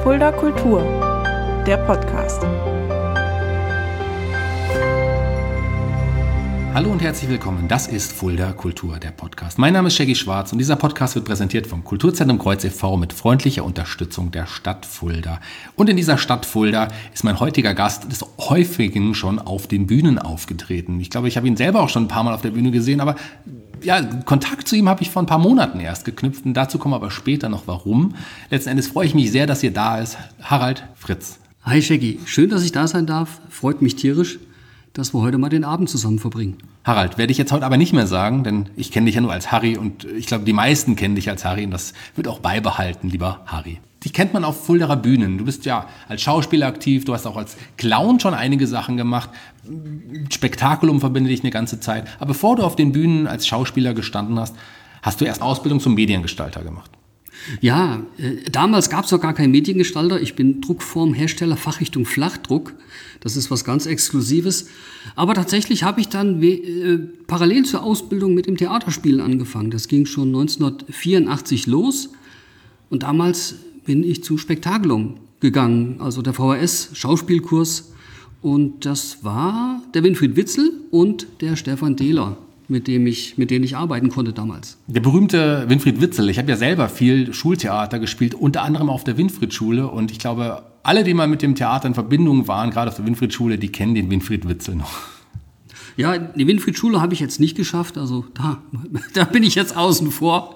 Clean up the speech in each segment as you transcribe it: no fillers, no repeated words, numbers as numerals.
Fulda Kultur, der Podcast. Hallo und herzlich willkommen. Das ist Fulda Kultur, der Podcast. Mein Name ist Shaggy Schwarz und dieser Podcast wird präsentiert vom Kulturzentrum Kreuz e.V. mit freundlicher Unterstützung der Stadt Fulda. Und in dieser Stadt Fulda ist mein heutiger Gast des Häufigen schon auf den Bühnen aufgetreten. Ich glaube, ich habe ihn selber auch schon ein paar Mal auf der Bühne gesehen, aber ja, Kontakt zu ihm habe ich vor ein paar Monaten erst geknüpft und dazu kommen wir aber später noch warum. Letzten Endes freue ich mich sehr, dass ihr da ist. Harald Fritz. Hi Shaggy, schön, dass ich da sein darf. Freut mich tierisch, dass wir heute mal den Abend zusammen verbringen. Harald, werde ich jetzt heute aber nicht mehr sagen, denn ich kenne dich ja nur als Harry und ich glaube, die meisten kennen dich als Harry und das wird auch beibehalten, lieber Harry. Dich kennt man auf Fuldaer Bühnen. Du bist ja als Schauspieler aktiv, du hast auch als Clown schon einige Sachen gemacht. Spektakulum verbindet dich eine ganze Zeit. Aber bevor du auf den Bühnen als Schauspieler gestanden hast, hast du erst Ausbildung zum Mediengestalter gemacht. Ja, damals gab es noch gar keinen Mediengestalter. Ich bin Druckformhersteller, Fachrichtung Flachdruck. Das ist was ganz Exklusives. Aber tatsächlich habe ich dann parallel zur Ausbildung mit dem Theaterspielen angefangen. Das ging schon 1984 los. Und damals bin ich zu Spektakulum gegangen, also der VHS-Schauspielkurs. Und das war der Winfried Witzel und der Stefan Dehler, mit denen ich arbeiten konnte damals. Der berühmte Winfried Witzel. Ich habe ja selber viel Schultheater gespielt, unter anderem auf der Winfried-Schule. Und ich glaube, alle, die mal mit dem Theater in Verbindung waren, gerade auf der Winfried-Schule, die kennen den Winfried Witzel noch. Ja, die Winfried-Schule habe ich jetzt nicht geschafft, also da bin ich jetzt außen vor.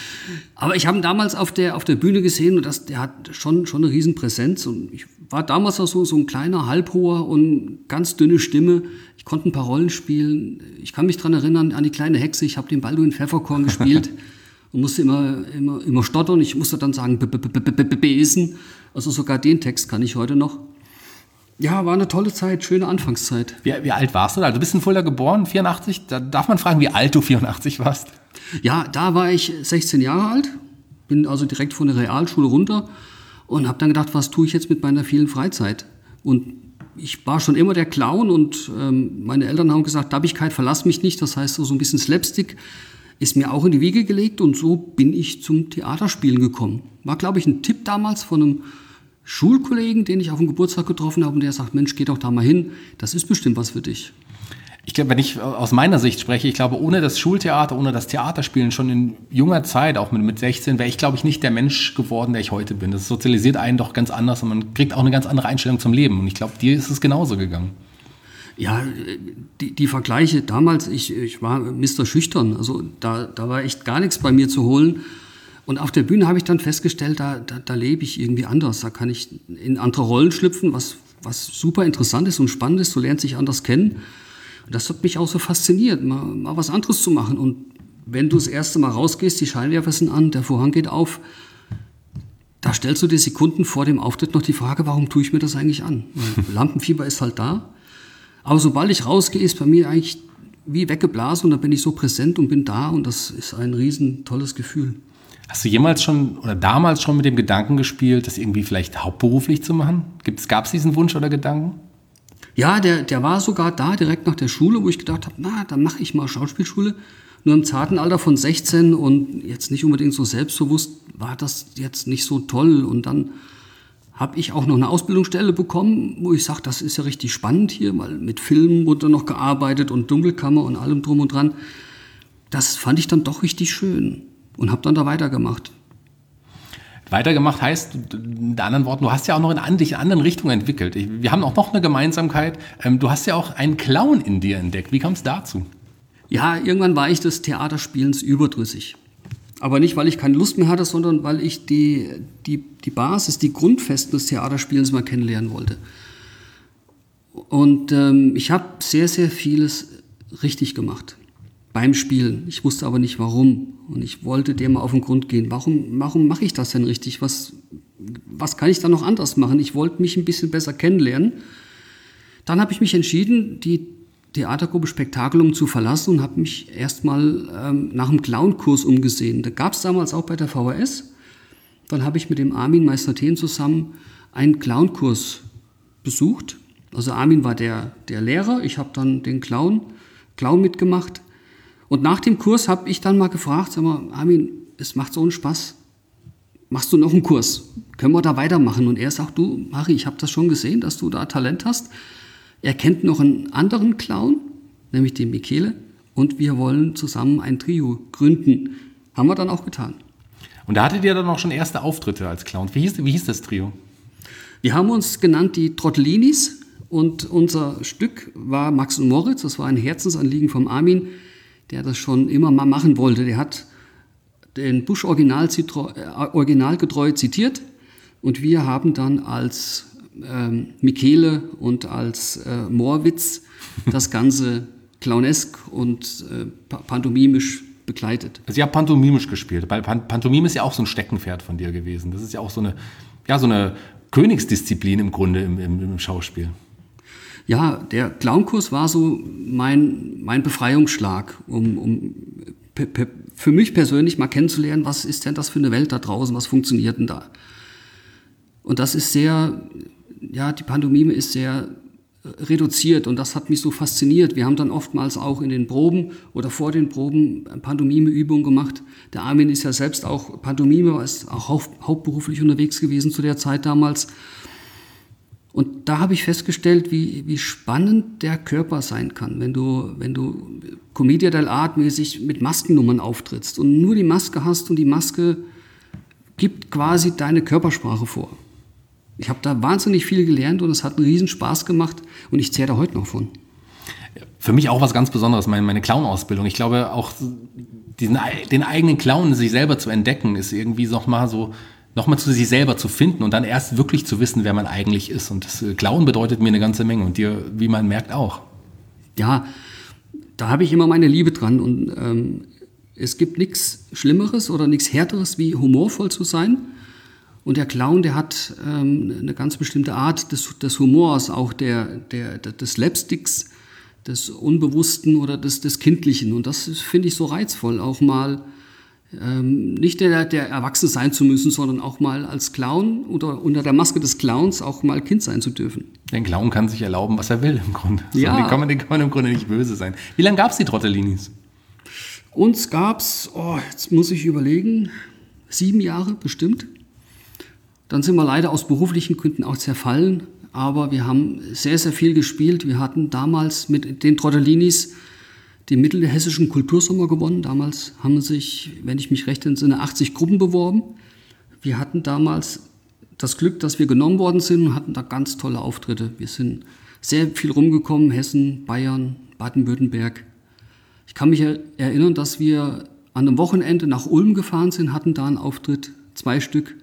Aber ich habe ihn damals auf der Bühne gesehen und der hat schon eine Riesenpräsenz. Und ich war damals auch so ein kleiner, halbhoher und ganz dünne Stimme. Ich konnte ein paar Rollen spielen. Ich kann mich daran erinnern, an die kleine Hexe. Ich habe den Balduin Pfefferkorn gespielt und musste immer stottern. Ich musste dann sagen, Besen. Also sogar den Text kann ich heute noch. Ja, war eine tolle Zeit, schöne Anfangszeit. Wie alt warst du da? Du bist in Fulda geboren, 84. Da darf man fragen, wie alt du 84 warst? Ja, da war ich 16 Jahre alt, bin also direkt von der Realschule runter und habe dann gedacht, was tue ich jetzt mit meiner vielen Freizeit? Und ich war schon immer der Clown und meine Eltern haben gesagt, Dabbigkeit, verlass mich nicht. Das heißt, so ein bisschen Slapstick ist mir auch in die Wiege gelegt und so bin ich zum Theaterspielen gekommen. War, glaube ich, ein Tipp damals von einem Schulkollegen, den ich auf dem Geburtstag getroffen habe und der sagt, Mensch, geh doch da mal hin, das ist bestimmt was für dich. Ich glaube, wenn ich aus meiner Sicht spreche, ich glaube, ohne das Schultheater, ohne das Theaterspielen schon in junger Zeit, auch mit 16, wäre ich, glaube ich, nicht der Mensch geworden, der ich heute bin. Das sozialisiert einen doch ganz anders und man kriegt auch eine ganz andere Einstellung zum Leben. Und ich glaube, dir ist es genauso gegangen. Ja, die Vergleiche damals, ich war Mr. Schüchtern, also da war echt gar nichts bei mir zu holen. Und auf der Bühne habe ich dann festgestellt, da lebe ich irgendwie anders. Da kann ich in andere Rollen schlüpfen, was super interessant ist und spannend ist. Du lernst dich anders kennen. Und das hat mich auch so fasziniert, mal was anderes zu machen. Und wenn du das erste Mal rausgehst, die Scheinwerfer sind an, der Vorhang geht auf, da stellst du dir Sekunden vor dem Auftritt noch die Frage, warum tue ich mir das eigentlich an? Lampenfieber ist halt da. Aber sobald ich rausgehe, ist bei mir eigentlich wie weggeblasen und dann bin ich so präsent und bin da und das ist ein riesen tolles Gefühl. Hast du jemals schon oder damals schon mit dem Gedanken gespielt, das irgendwie vielleicht hauptberuflich zu machen? Gab es diesen Wunsch oder Gedanken? Ja, der war sogar da, direkt nach der Schule, wo ich gedacht habe, dann mache ich mal Schauspielschule. Nur im zarten Alter von 16 und jetzt nicht unbedingt so selbstbewusst, war das jetzt nicht so toll. Und dann habe ich auch noch eine Ausbildungsstelle bekommen, wo ich sage, das ist ja richtig spannend hier, weil mit Filmen wurde noch gearbeitet und Dunkelkammer und allem drum und dran. Das fand ich dann doch richtig schön und habe dann da weitergemacht. Weitergemacht heißt, in anderen Worten, du hast ja auch noch dich in anderen Richtungen entwickelt. Wir haben auch noch eine Gemeinsamkeit. Du hast ja auch einen Clown in dir entdeckt. Wie kam es dazu? Ja, irgendwann war ich des Theaterspielens überdrüssig. Aber nicht, weil ich keine Lust mehr hatte, sondern weil ich die Basis, die Grundfesten des Theaterspielens mal kennenlernen wollte. Und ich habe sehr, sehr vieles richtig gemacht beim Spielen. Ich wusste aber nicht, warum. Und ich wollte dem mal auf den Grund gehen. Warum mache ich das denn richtig? Was kann ich da noch anders machen? Ich wollte mich ein bisschen besser kennenlernen. Dann habe ich mich entschieden, die Theatergruppe Spektakulum zu verlassen und habe mich erstmal nach einem Clownkurs umgesehen. Da gab es damals auch bei der VHS. Dann habe ich mit dem Armin Meister-Thehn zusammen einen Clownkurs besucht. Also Armin war der Lehrer, ich habe dann den Clown mitgemacht. Und nach dem Kurs habe ich dann mal gefragt, sag mal, Armin, es macht so einen Spaß. Machst du noch einen Kurs? können wir da weitermachen? Und er sagt, du, Harry, ich habe das schon gesehen, dass du da Talent hast. Er kennt noch einen anderen Clown, nämlich den Michele, und wir wollen zusammen ein Trio gründen. Haben wir dann auch getan. Und da hattet ihr dann auch schon erste Auftritte als Clowns. Wie hieß das Trio? Wir haben uns genannt die Trottellinis und unser Stück war Max und Moritz. Das war ein Herzensanliegen vom Armin, der das schon immer mal machen wollte. Der hat den Busch originalgetreu zitiert und wir haben dann als Michele und als Moorwitz das Ganze clownesk und pantomimisch begleitet. Also ihr habt pantomimisch gespielt, weil Pantomime ist ja auch so ein Steckenpferd von dir gewesen. Das ist ja auch so eine Königsdisziplin im Grunde im Schauspiel. Ja, der Clownkurs war so mein Befreiungsschlag, um für mich persönlich mal kennenzulernen, was ist denn das für eine Welt da draußen, was funktioniert denn da? Und das ist die Pantomime ist sehr reduziert und das hat mich so fasziniert. Wir haben dann oftmals auch in den Proben oder vor den Proben Pantomime-Übungen gemacht. Der Armin ist ja selbst auch Pantomime, ist auch hauptberuflich unterwegs gewesen zu der Zeit damals. Und da habe ich festgestellt, wie spannend der Körper sein kann, wenn du Commedia dell'arte mäßig mit Maskennummern auftrittst und nur die Maske hast und die Maske gibt quasi deine Körpersprache vor. Ich habe da wahnsinnig viel gelernt und es hat einen riesen Spaß gemacht und ich zehre da heute noch von. Für mich auch was ganz Besonderes, meine Clown-Ausbildung. Ich glaube auch, den eigenen Clown, sich selber zu entdecken, ist irgendwie nochmal zu sich selber zu finden und dann erst wirklich zu wissen, wer man eigentlich ist. Und das Clown bedeutet mir eine ganze Menge und dir, wie man merkt, auch. Ja, da habe ich immer meine Liebe dran und es gibt nichts Schlimmeres oder nichts Härteres, wie humorvoll zu sein. Und der Clown, der hat eine ganz bestimmte Art des Humors, auch des Slapsticks, des Unbewussten oder des Kindlichen. Und das finde ich so reizvoll, auch mal nicht der erwachsen sein zu müssen, sondern auch mal als Clown oder unter der Maske des Clowns auch mal Kind sein zu dürfen. Der Clown kann sich erlauben, was er will im Grunde. Ja. Den kann man im Grunde nicht böse sein. Wie lange gab es die Trottellinis? Uns gab es, jetzt muss ich überlegen, 7 Jahre bestimmt. Dann sind wir leider aus beruflichen Gründen auch zerfallen, aber wir haben sehr, sehr viel gespielt. Wir hatten damals mit den Trottellinis den Mittelhessischen Kultursommer gewonnen. Damals haben sich, wenn ich mich recht entsinne, 80 Gruppen beworben. Wir hatten damals das Glück, dass wir genommen worden sind und hatten da ganz tolle Auftritte. Wir sind sehr viel rumgekommen, Hessen, Bayern, Baden-Württemberg. Ich kann mich erinnern, dass wir an einem Wochenende nach Ulm gefahren sind, hatten da einen Auftritt, 2 Stück.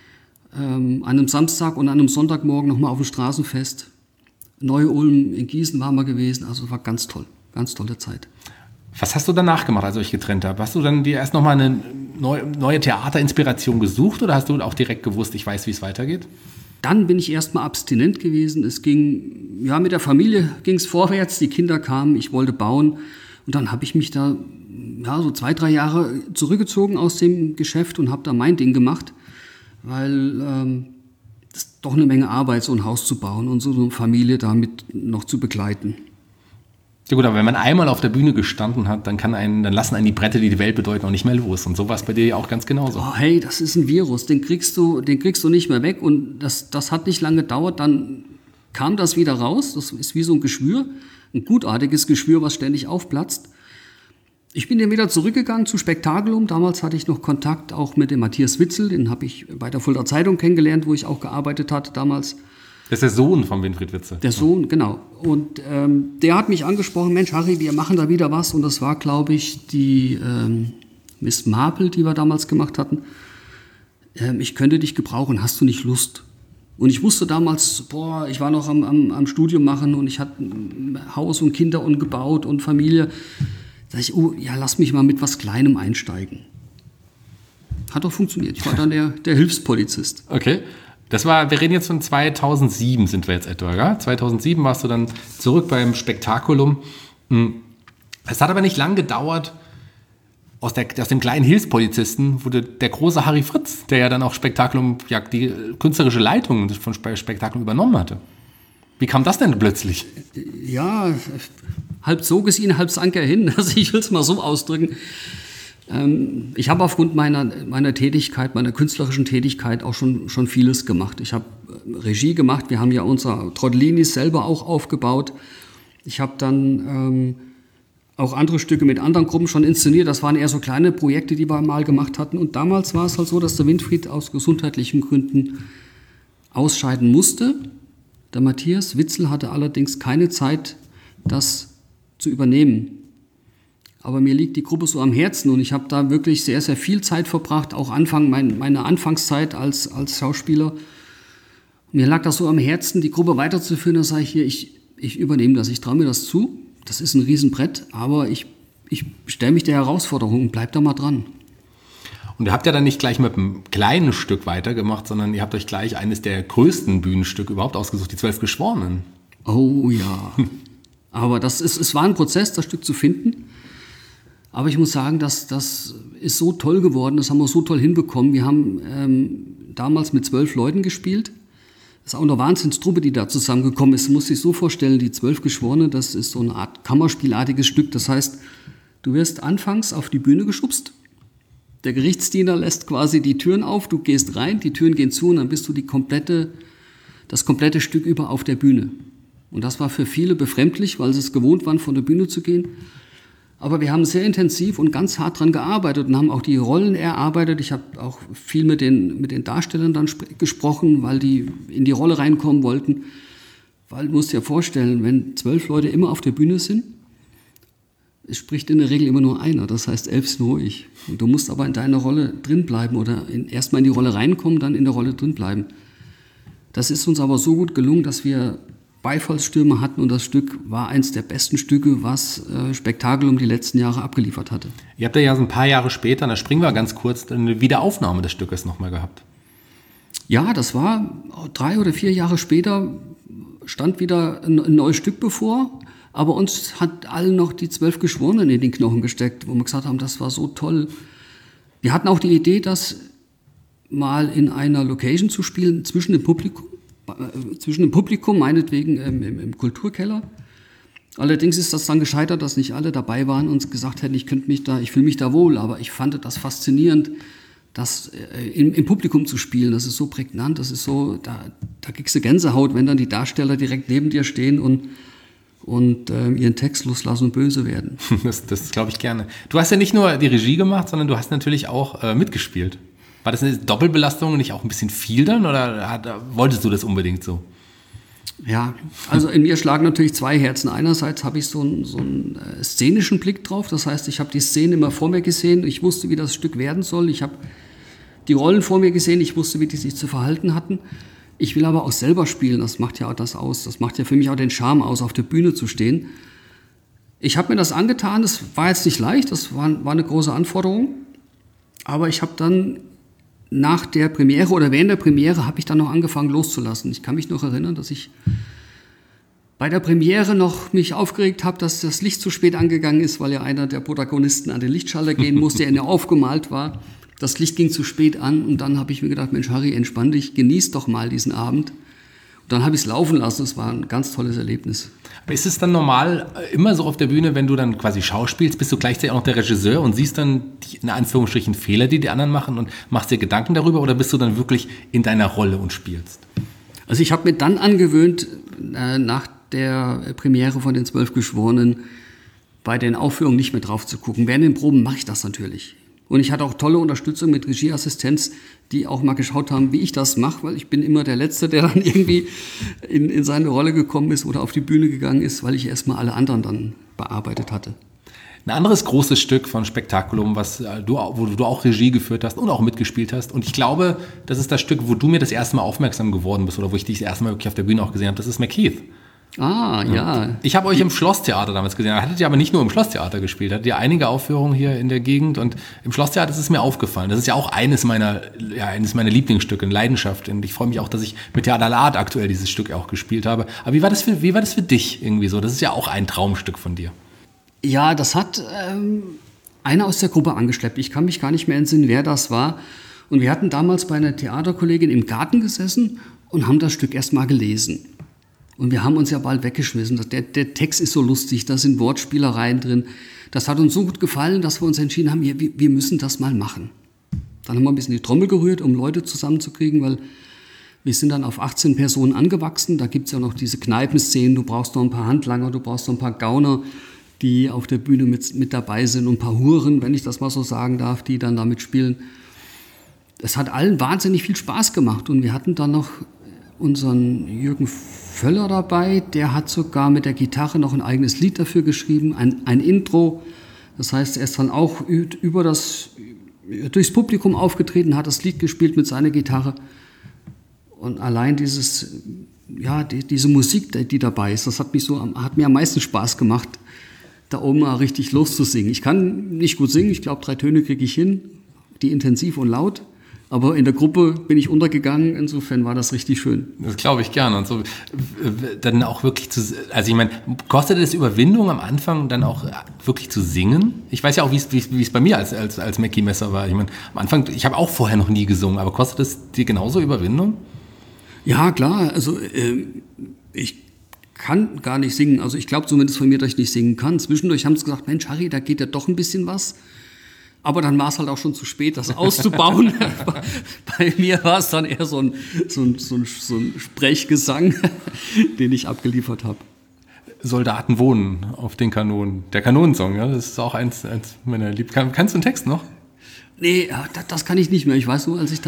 An einem Samstag und an einem Sonntagmorgen nochmal auf dem Straßenfest. Neu-Ulm in Gießen waren wir gewesen, also war ganz toll, ganz tolle Zeit. Was hast du danach gemacht, als ihr euch getrennt habt? Hast du dann dir erst nochmal eine neue Theaterinspiration gesucht oder hast du auch direkt gewusst, ich weiß, wie es weitergeht? Dann bin ich erstmal abstinent gewesen. Es ging, mit der Familie ging es vorwärts, die Kinder kamen, ich wollte bauen. Und dann habe ich mich da so 2-3 Jahre zurückgezogen aus dem Geschäft und habe da mein Ding gemacht. Weil das ist doch eine Menge Arbeit, so ein Haus zu bauen und so eine Familie damit noch zu begleiten. Ja gut, aber wenn man einmal auf der Bühne gestanden hat, dann lassen einen die Bretter, die die Welt bedeuten, auch nicht mehr los. Und so war es bei dir ja auch ganz genauso. Oh, hey, das ist ein Virus, den kriegst du nicht mehr weg. Und das hat nicht lange gedauert, dann kam das wieder raus. Das ist wie so ein Geschwür, ein gutartiges Geschwür, was ständig aufplatzt. Ich bin dann wieder zurückgegangen zu Spektakulum. Damals hatte ich noch Kontakt auch mit dem Matthias Witzel. Den habe ich bei der Fuldaer Zeitung kennengelernt, wo ich auch gearbeitet hatte damals. Das ist der Sohn von Winfried Witzel. Der Sohn, genau. Und der hat mich angesprochen, Mensch, Harry, wir machen da wieder was. Und das war, glaube ich, die Miss Marple, die wir damals gemacht hatten. Ich könnte dich gebrauchen, hast du nicht Lust? Und ich wusste damals, ich war noch am Studium machen und ich hatte ein Haus und Kinder und gebaut und Familie. Da dachte ich, lass mich mal mit was Kleinem einsteigen. Hat doch funktioniert. Ich war dann der Hilfspolizist. Okay. Wir reden jetzt von 2007 sind wir jetzt etwa, ja? 2007 warst du dann zurück beim Spektakulum. Es hat aber nicht lang gedauert, aus dem kleinen Hilfspolizisten wurde der große Harry Fritz, der ja dann auch Spektakulum, die künstlerische Leitung von Spektakulum übernommen hatte. Wie kam das denn plötzlich? Ja, halb zog es ihn, halb sank er hin. Also ich will es mal so ausdrücken. Ich habe aufgrund meiner Tätigkeit, meiner künstlerischen Tätigkeit auch schon vieles gemacht. Ich habe Regie gemacht, wir haben ja unser Trotelinis selber auch aufgebaut. Ich habe dann auch andere Stücke mit anderen Gruppen schon inszeniert. Das waren eher so kleine Projekte, die wir mal gemacht hatten. Und damals war es halt so, dass der Winfried aus gesundheitlichen Gründen ausscheiden musste. Der Matthias Witzel hatte allerdings keine Zeit, das zu übernehmen. Aber mir liegt die Gruppe so am Herzen und ich habe da wirklich sehr, sehr viel Zeit verbracht, auch meine Anfangszeit als Schauspieler. Mir lag das so am Herzen, die Gruppe weiterzuführen. Da sage ich hier, ich übernehme das, ich traue mir das zu. Das ist ein Riesenbrett, aber ich stelle mich der Herausforderung und bleib da mal dran. Und ihr habt ja dann nicht gleich mit einem kleinen Stück weitergemacht, sondern ihr habt euch gleich eines der größten Bühnenstücke überhaupt ausgesucht, die 12 Geschworenen. Oh ja, aber es war ein Prozess, das Stück zu finden. Aber ich muss sagen, das ist so toll geworden, das haben wir so toll hinbekommen. Wir haben damals mit 12 Leuten gespielt. Das ist auch eine Wahnsinnstruppe, die da zusammengekommen ist. Du musst dich so vorstellen, die 12 Geschworene, das ist so eine Art Kammerspielartiges Stück. Das heißt, du wirst anfangs auf die Bühne geschubst. Der Gerichtsdiener lässt quasi die Türen auf, du gehst rein, die Türen gehen zu und dann bist du das komplette Stück über auf der Bühne. Und das war für viele befremdlich, weil sie es gewohnt waren, von der Bühne zu gehen. Aber wir haben sehr intensiv und ganz hart dran gearbeitet und haben auch die Rollen erarbeitet. Ich habe auch viel mit den Darstellern dann gesprochen, weil die in die Rolle reinkommen wollten. Weil du musst dir vorstellen, wenn 12 Leute immer auf der Bühne sind, es spricht in der Regel immer nur einer, das heißt 11 sind ruhig. Und du musst aber in deiner Rolle drin bleiben oder erstmal in die Rolle reinkommen, dann in der Rolle drin bleiben. Das ist uns aber so gut gelungen, dass wir Beifallsstürme hatten und das Stück war eins der besten Stücke, was Spektakulum die letzten Jahre abgeliefert hatte. Ihr habt ja so ein paar Jahre später, da springen wir ganz kurz, eine Wiederaufnahme des Stückes nochmal gehabt. Ja, das war 3 oder 4 Jahre später, stand wieder ein neues Stück bevor, aber uns hat allen noch die 12 Geschworenen in den Knochen gesteckt, wo wir gesagt haben, das war so toll. Wir hatten auch die Idee, das mal in einer Location zu spielen, zwischen dem Publikum, meinetwegen im Kulturkeller. Allerdings ist das dann gescheitert, dass nicht alle dabei waren und gesagt hätten, ich fühle mich da wohl, aber ich fand das faszinierend, das im Publikum zu spielen. Das ist so prägnant, das ist so, da kriegst du Gänsehaut, wenn dann die Darsteller direkt neben dir stehen und ihren Text loslassen und böse werden. Das glaube ich gerne. Du hast ja nicht nur die Regie gemacht, sondern du hast natürlich auch mitgespielt. War das eine Doppelbelastung, nicht auch ein bisschen viel dann oder wolltest du das unbedingt so? Ja, also in mir schlagen natürlich 2 Herzen. Einerseits habe ich so einen szenischen Blick drauf, das heißt, ich habe die Szene immer vor mir gesehen, ich wusste, wie das Stück werden soll, ich habe die Rollen vor mir gesehen, ich wusste, wie die sich zu verhalten hatten. Ich will aber auch selber spielen, das macht ja auch das aus, das macht ja für mich auch den Charme aus, auf der Bühne zu stehen. Ich habe mir das angetan, das war jetzt nicht leicht, das war eine große Anforderung, aber ich habe dann nach der Premiere oder während der Premiere habe ich dann noch angefangen loszulassen. Ich kann mich noch erinnern, dass ich bei der Premiere noch mich aufgeregt habe, dass das Licht zu spät angegangen ist, weil ja einer der Protagonisten an den Lichtschalter gehen musste, der ja aufgemalt war. Das Licht ging zu spät an und dann habe ich mir gedacht, Mensch Harry, entspann dich, genieß doch mal diesen Abend. Und dann habe ich es laufen lassen, das war ein ganz tolles Erlebnis. Aber ist es dann normal immer so auf der Bühne, wenn du dann quasi schauspielst, bist du gleichzeitig auch noch der Regisseur und siehst dann die, in Anführungsstrichen, Fehler, die anderen machen und machst dir Gedanken darüber oder bist du dann wirklich in deiner Rolle und spielst? Also ich habe mir dann angewöhnt, nach der Premiere von den 12 Geschworenen bei den Aufführungen nicht mehr drauf zu gucken. Während den Proben mache ich das natürlich. Und ich hatte auch tolle Unterstützung mit Regieassistenz, die auch mal geschaut haben, wie ich das mache, weil ich bin immer der Letzte, der dann irgendwie in seine Rolle gekommen ist oder auf die Bühne gegangen ist, weil ich erstmal alle anderen dann bearbeitet hatte. Ein anderes großes Stück von Spektakulum, wo du auch Regie geführt hast und auch mitgespielt hast. Und ich glaube, das ist das Stück, wo du mir das erste Mal aufmerksam geworden bist oder wo ich dich das erste Mal wirklich auf der Bühne auch gesehen habe. Das ist McKeith. Ah, ja. Ich habe euch im Schlosstheater damals gesehen. Hattet ihr aber nicht nur im Schlosstheater gespielt. Hattet ihr einige Aufführungen hier in der Gegend. Und im Schlosstheater ist es mir aufgefallen. Das ist ja auch eines meiner Lieblingsstücke, eine Leidenschaft. Und ich freue mich auch, dass ich mit Theater la Art aktuell dieses Stück auch gespielt habe. Aber wie war das für dich irgendwie so? Das ist ja auch ein Traumstück von dir. Ja, das hat einer aus der Gruppe angeschleppt. Ich kann mich gar nicht mehr entsinnen, wer das war. Und wir hatten damals bei einer Theaterkollegin im Garten gesessen und haben das Stück erst mal gelesen. Und wir haben uns ja bald weggeschmissen. Der Text ist so lustig, da sind Wortspielereien drin. Das hat uns so gut gefallen, dass wir uns entschieden haben, wir müssen das mal machen. Dann haben wir ein bisschen die Trommel gerührt, um Leute zusammenzukriegen, weil wir sind dann auf 18 Personen angewachsen. Da gibt es ja noch diese Kneipenszenen, du brauchst noch ein paar Handlanger, du brauchst noch ein paar Gauner, die auf der Bühne mit dabei sind und ein paar Huren, wenn ich das mal so sagen darf, die dann damit spielen. Es hat allen wahnsinnig viel Spaß gemacht und wir hatten dann noch unseren Jürgen Völler dabei, der hat sogar mit der Gitarre noch ein eigenes Lied dafür geschrieben, ein Intro. Das heißt, er ist dann auch durchs Publikum aufgetreten, hat das Lied gespielt mit seiner Gitarre. Und allein diese Musik, die dabei ist, das hat mir am meisten Spaß gemacht, da oben mal richtig loszusingen. Ich kann nicht gut singen, ich glaube 3 Töne kriege ich hin, die intensiv und laut. Aber in der Gruppe bin ich untergegangen, insofern war das richtig schön. Das glaube ich gerne. Und so dann auch wirklich also ich meine, kostet es Überwindung am Anfang dann auch wirklich zu singen? Ich weiß ja auch, wie es bei mir als Mackie Messer war. Ich meine, am Anfang, ich habe auch vorher noch nie gesungen, aber kostet es dir genauso Überwindung? Ja, klar. Also ich kann gar nicht singen. Also ich glaube zumindest von mir, dass ich nicht singen kann. Zwischendurch haben sie gesagt, Mensch, Harry, da geht ja doch ein bisschen was. Aber dann war es halt auch schon zu spät, das auszubauen. Bei mir war es dann eher so ein Sprechgesang, den ich abgeliefert habe. Soldaten wohnen auf den Kanonen. Der Kanonensong, ja, das ist auch eins meiner Lieblings. Kannst du den Text noch? Nee, das kann ich nicht mehr. Ich weiß nur, als ich da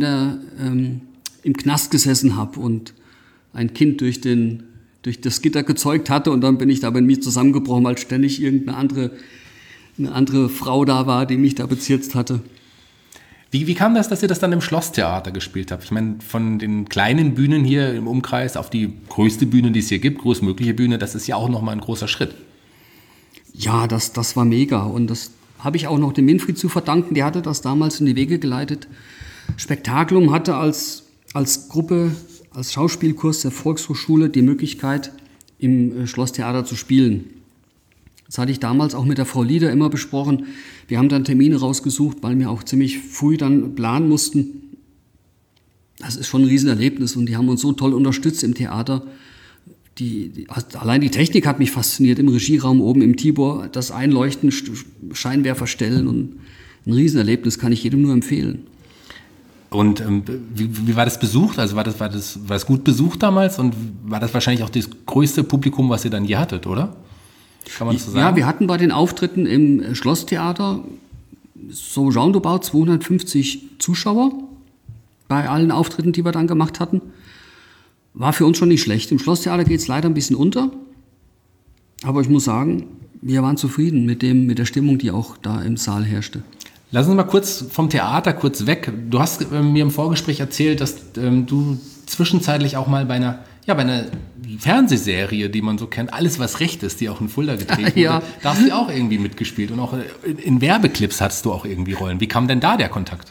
im Knast gesessen habe und ein Kind durch das Gitter gezeugt hatte und dann bin ich da bei mir zusammengebrochen, weil ständig irgendeine andere Frau da war, die mich da bezirzt hatte. Wie kam das, dass ihr das dann im Schlosstheater gespielt habt? Ich meine, von den kleinen Bühnen hier im Umkreis auf die größte Bühne, die es hier gibt, größtmögliche Bühne, das ist ja auch nochmal ein großer Schritt. Ja, das war mega und das habe ich auch noch dem Winfried zu verdanken. Der hatte das damals in die Wege geleitet. Spektakulum hatte als Gruppe, als Schauspielkurs der Volkshochschule die Möglichkeit, im Schlosstheater zu spielen. Das hatte ich damals auch mit der Frau Lieder immer besprochen. Wir haben dann Termine rausgesucht, weil wir auch ziemlich früh dann planen mussten. Das ist schon ein Riesenerlebnis und die haben uns so toll unterstützt im Theater. Allein die Technik hat mich fasziniert im Regieraum oben im Tibor. Das Einleuchten, Scheinwerfer stellen und ein Riesenerlebnis, kann ich jedem nur empfehlen. Und wie war das besucht? Also war das gut besucht damals und war das wahrscheinlich auch das größte Publikum, was ihr dann je hattet, oder? Kann man das so sagen? Ja, wir hatten bei den Auftritten im Schlosstheater so roundabout 250 Zuschauer bei allen Auftritten, die wir dann gemacht hatten. War für uns schon nicht schlecht. Im Schlosstheater geht es leider ein bisschen unter. Aber ich muss sagen, wir waren zufrieden mit der Stimmung, die auch da im Saal herrschte. Lass uns mal kurz vom Theater kurz weg. Du hast mir im Vorgespräch erzählt, dass du zwischenzeitlich auch mal bei einer Fernsehserie, die man so kennt, Alles was Recht ist, die auch in Fulda gedreht wurde, ja. Da hast du auch irgendwie mitgespielt und auch in Werbeclips hattest du auch irgendwie Rollen. Wie kam denn da der Kontakt?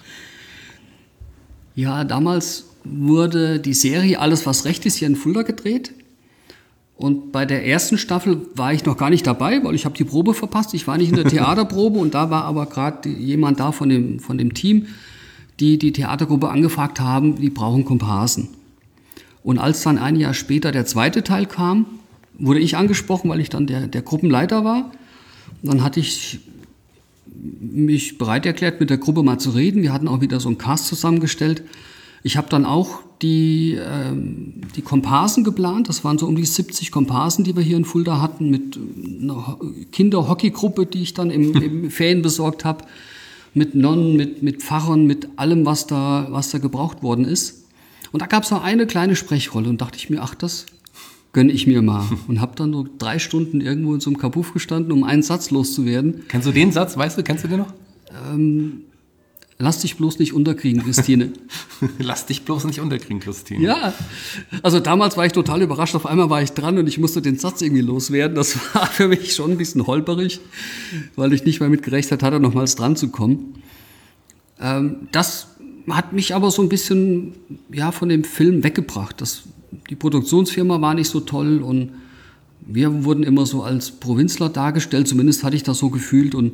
Ja, damals wurde die Serie Alles was Recht ist hier in Fulda gedreht und bei der ersten Staffel war ich noch gar nicht dabei, weil ich habe die Probe verpasst. Ich war nicht in der Theaterprobe und da war aber gerade jemand da von dem Team, die Theatergruppe angefragt haben, die brauchen Komparsen. Und als dann ein Jahr später der zweite Teil kam, wurde ich angesprochen, weil ich dann der Gruppenleiter war. Und dann hatte ich mich bereit erklärt, mit der Gruppe mal zu reden. Wir hatten auch wieder so einen Cast zusammengestellt. Ich habe dann auch die Komparsen geplant. Das waren so um die 70 Komparsen, die wir hier in Fulda hatten, mit einer Kinderhockeygruppe, die ich dann im Ferien besorgt habe, mit Nonnen, mit Pfarrern, mit allem, was da gebraucht worden ist. Und da gab es noch eine kleine Sprechrolle und dachte ich mir, ach, das gönne ich mir mal. Und habe dann so 3 Stunden irgendwo in so einem Kabuff gestanden, um einen Satz loszuwerden. Kennst du den Satz, kennst du den noch? Lass dich bloß nicht unterkriegen, Christine. Lass dich bloß nicht unterkriegen, Christine. Ja, also damals war ich total überrascht. Auf einmal war ich dran und ich musste den Satz irgendwie loswerden. Das war für mich schon ein bisschen holperig, weil ich nicht mehr mit gerechnet hatte, nochmals dran zu kommen. Das hat mich aber so ein bisschen von dem Film weggebracht. Die Produktionsfirma war nicht so toll und wir wurden immer so als Provinzler dargestellt. Zumindest hatte ich das so gefühlt und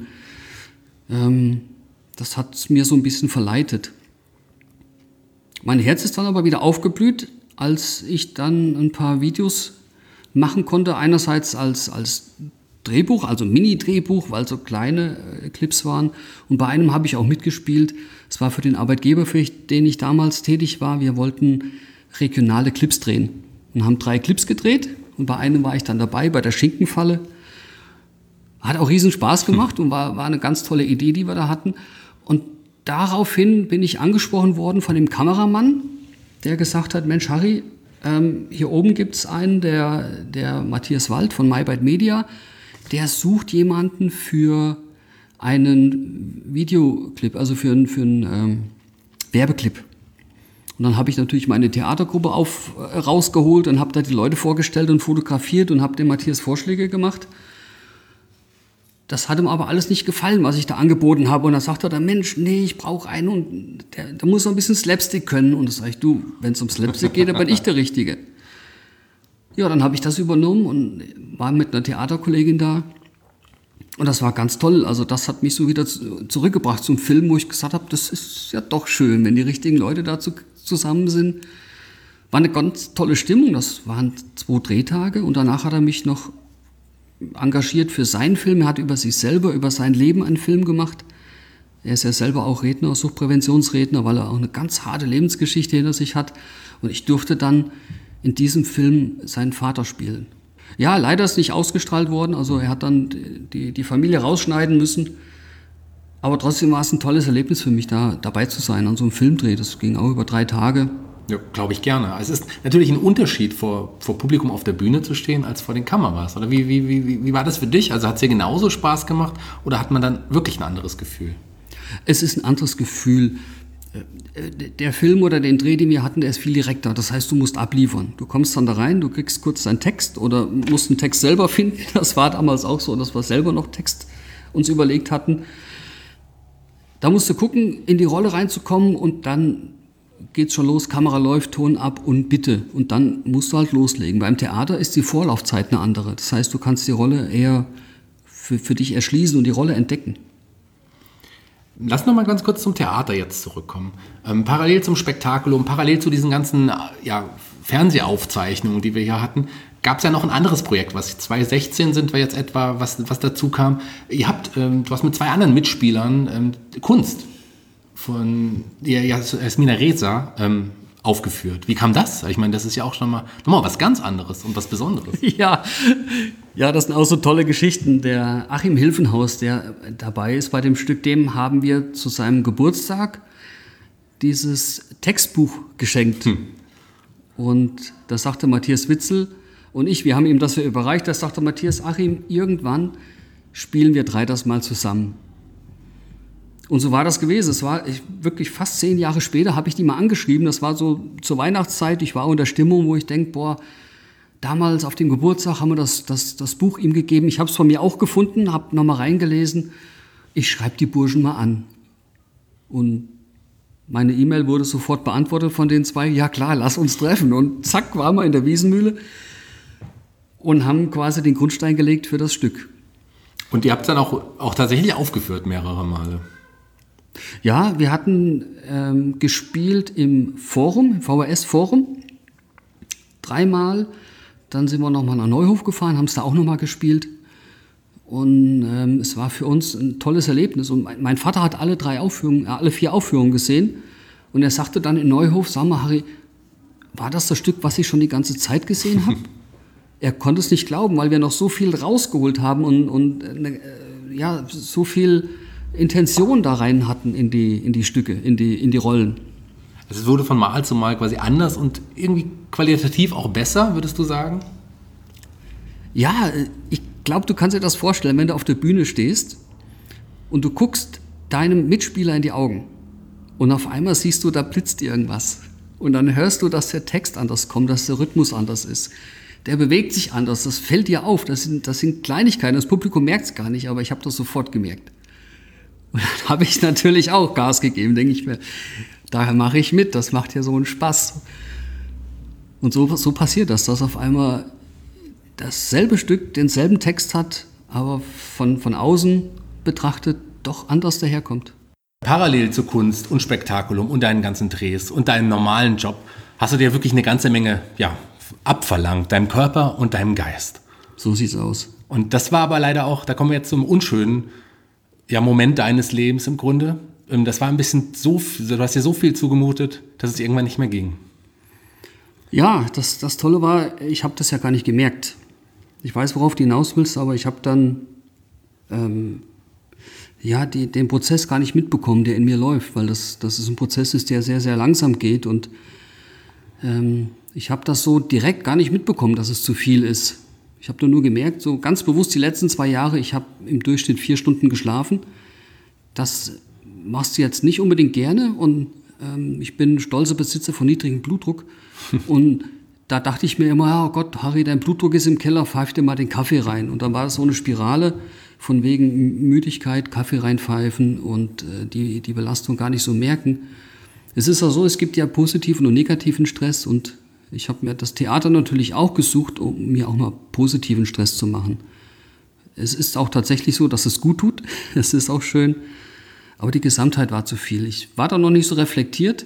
das hat es mir so ein bisschen verleitet. Mein Herz ist dann aber wieder aufgeblüht, als ich dann ein paar Videos machen konnte. Einerseits als Drehbuch, also Mini-Drehbuch, weil so kleine Clips waren. Und bei einem habe ich auch mitgespielt. Es war für den Arbeitgeber, für den ich damals tätig war. Wir wollten regionale Clips drehen und haben 3 Clips gedreht. Und bei einem war ich dann dabei, bei der Schinkenfalle. Hat auch riesen Spaß gemacht und war eine ganz tolle Idee, die wir da hatten. Und daraufhin bin ich angesprochen worden von dem Kameramann, der gesagt hat, Mensch Harry, hier oben gibt es einen, der Matthias Wald von MyBite Media, der sucht jemanden für einen Videoclip, also für einen Werbeclip. Und dann habe ich natürlich meine Theatergruppe rausgeholt und habe da die Leute vorgestellt und fotografiert und habe dem Matthias Vorschläge gemacht. Das hat ihm aber alles nicht gefallen, was ich da angeboten habe. Und dann sagt er, Mensch, nee, ich brauche einen und der muss noch ein bisschen Slapstick können. Und das sage ich, du, wenn es um Slapstick geht, dann bin ich der Richtige. Ja, dann habe ich das übernommen und war mit einer Theaterkollegin da. Und das war ganz toll. Also das hat mich so wieder zurückgebracht zum Film, wo ich gesagt habe, das ist ja doch schön, wenn die richtigen Leute dazu zusammen sind. War eine ganz tolle Stimmung. Das waren 2 Drehtage und danach hat er mich noch engagiert für seinen Film. Er hat über sich selber, über sein Leben einen Film gemacht. Er ist ja selber auch Redner, Suchtpräventionsredner, weil er auch eine ganz harte Lebensgeschichte hinter sich hat. Und ich durfte dann in diesem Film seinen Vater spielen. Ja, leider ist nicht ausgestrahlt worden. Also er hat dann die Familie rausschneiden müssen. Aber trotzdem war es ein tolles Erlebnis für mich, da dabei zu sein an so einem Filmdreh. Das ging auch über 3 Tage. Ja, glaube ich gerne. Es ist natürlich ein Unterschied, vor Publikum auf der Bühne zu stehen, als vor den Kameras. Oder wie war das für dich? Also hat es dir genauso Spaß gemacht oder hat man dann wirklich ein anderes Gefühl? Es ist ein anderes Gefühl. Der Film oder den Dreh, den wir hatten, der ist viel direkter. Das heißt, du musst abliefern. Du kommst dann da rein, du kriegst kurz deinen Text oder musst einen Text selber finden. Das war damals auch so, dass wir selber noch Text uns überlegt hatten. Da musst du gucken, in die Rolle reinzukommen und dann geht's schon los, Kamera läuft, Ton ab und bitte. Und dann musst du halt loslegen. Beim Theater ist die Vorlaufzeit eine andere. Das heißt, du kannst die Rolle eher für dich erschließen und die Rolle entdecken. Lass noch mal ganz kurz zum Theater jetzt zurückkommen. Parallel zum Spektakulum, parallel zu diesen ganzen Fernsehaufzeichnungen, die wir hier hatten, gab es ja noch ein anderes Projekt, was 2016 sind wir jetzt etwa, was dazu kam. Du hast mit 2 anderen Mitspielern Kunst von Jasmina Reza aufgeführt. Wie kam das? Ich meine, das ist ja auch schon mal was ganz anderes und was Besonderes. Ja, das sind auch so tolle Geschichten. Der Achim Hilfenhaus, der dabei ist bei dem Stück, dem haben wir zu seinem Geburtstag dieses Textbuch geschenkt. Und da sagte Matthias Witzel und ich, wir haben ihm das überreicht, da sagte Matthias, Achim, irgendwann spielen wir 3 das mal zusammen. Und so war das gewesen. Es war wirklich fast 10 Jahre später, habe ich die mal angeschrieben. Das war so zur Weihnachtszeit. Ich war unter Stimmung, wo ich denke, damals auf dem Geburtstag haben wir das Buch ihm gegeben. Ich habe es von mir auch gefunden, habe nochmal reingelesen. Ich schreibe die Burschen mal an. Und meine E-Mail wurde sofort beantwortet von den 2. Ja klar, lass uns treffen. Und zack, waren wir in der Wiesenmühle und haben quasi den Grundstein gelegt für das Stück. Und ihr habt es dann auch tatsächlich aufgeführt mehrere Male. Ja, wir hatten gespielt im Forum, im VHS-Forum, 3 Mal. Dann sind wir nochmal nach Neuhof gefahren, haben es da auch nochmal gespielt. Und es war für uns ein tolles Erlebnis. Und mein Vater hat alle 4 Aufführungen gesehen. Und er sagte dann in Neuhof, sag mal, Harry, war das Stück, was ich schon die ganze Zeit gesehen habe? Er konnte es nicht glauben, weil wir noch so viel rausgeholt haben und so viel Intention da rein hatten in die Stücke, in die Rollen. Also es wurde von Mal zu Mal quasi anders und irgendwie qualitativ auch besser, würdest du sagen? Ja, ich glaube, du kannst dir das vorstellen, wenn du auf der Bühne stehst und du guckst deinem Mitspieler in die Augen und auf einmal siehst du, da blitzt irgendwas. Und dann hörst du, dass der Text anders kommt, dass der Rhythmus anders ist. Der bewegt sich anders, das fällt dir auf. Das sind Kleinigkeiten, das Publikum merkt es gar nicht, aber ich habe das sofort gemerkt. Und dann habe ich natürlich auch Gas gegeben, denke ich mir, daher mache ich mit, das macht ja so einen Spaß. Und so passiert das, dass auf einmal dasselbe Stück denselben Text hat, aber von außen betrachtet doch anders daherkommt. Parallel zu Kunst und Spektakulum und deinen ganzen Drehs und deinem normalen Job hast du dir wirklich eine ganze Menge abverlangt, deinem Körper und deinem Geist. So sieht's aus. Und das war aber leider auch, da kommen wir jetzt zum unschönen Moment deines Lebens im Grunde. Das war ein bisschen du hast dir so viel zugemutet, dass es irgendwann nicht mehr ging. Ja, das Tolle war, ich habe das ja gar nicht gemerkt. Ich weiß, worauf du hinaus willst, aber ich habe dann den Prozess gar nicht mitbekommen, der in mir läuft, weil das ist ein Prozess ist, der sehr, sehr langsam geht und ich habe das so direkt gar nicht mitbekommen, dass es zu viel ist. Ich habe nur gemerkt, so ganz bewusst die letzten 2 Jahre, ich habe im Durchschnitt 4 Stunden geschlafen. Das machst du jetzt nicht unbedingt gerne und ich bin stolzer Besitzer von niedrigem Blutdruck und da dachte ich mir immer, oh Gott, Harry, dein Blutdruck ist im Keller, pfeif dir mal den Kaffee rein. Und dann war das so eine Spirale von wegen Müdigkeit, Kaffee reinpfeifen und die Belastung gar nicht so merken. Es ist auch so, es gibt ja positiven und negativen Stress und ich habe mir das Theater natürlich auch gesucht, um mir auch mal positiven Stress zu machen. Es ist auch tatsächlich so, dass es gut tut, es ist auch schön, aber die Gesamtheit war zu viel. Ich war da noch nicht so reflektiert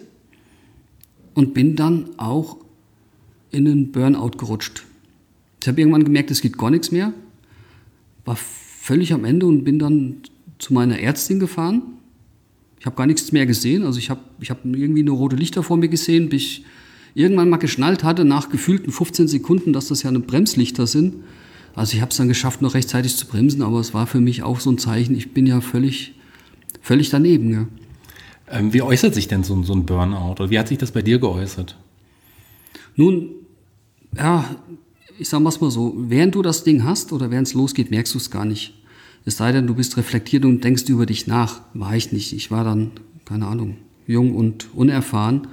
und bin dann auch in einen Burnout gerutscht. Ich habe irgendwann gemerkt, es geht gar nichts mehr, war völlig am Ende und bin dann zu meiner Ärztin gefahren. Ich habe gar nichts mehr gesehen, also ich hab irgendwie nur rote Lichter vor mir gesehen, bis ich irgendwann mal geschnallt hatte, nach gefühlten 15 Sekunden, dass das ja eine Bremslichter sind. Also ich habe es dann geschafft, noch rechtzeitig zu bremsen, aber es war für mich auch so ein Zeichen, ich bin ja völlig daneben. Ja. Wie äußert sich denn so ein Burnout? Oder wie hat sich das bei dir geäußert? Nun, ja, ich sage mal so, während du das Ding hast oder während es losgeht, merkst du es gar nicht. Es sei denn, du bist reflektiert und denkst über dich nach. War ich nicht. Ich war dann, keine Ahnung, jung und unerfahren.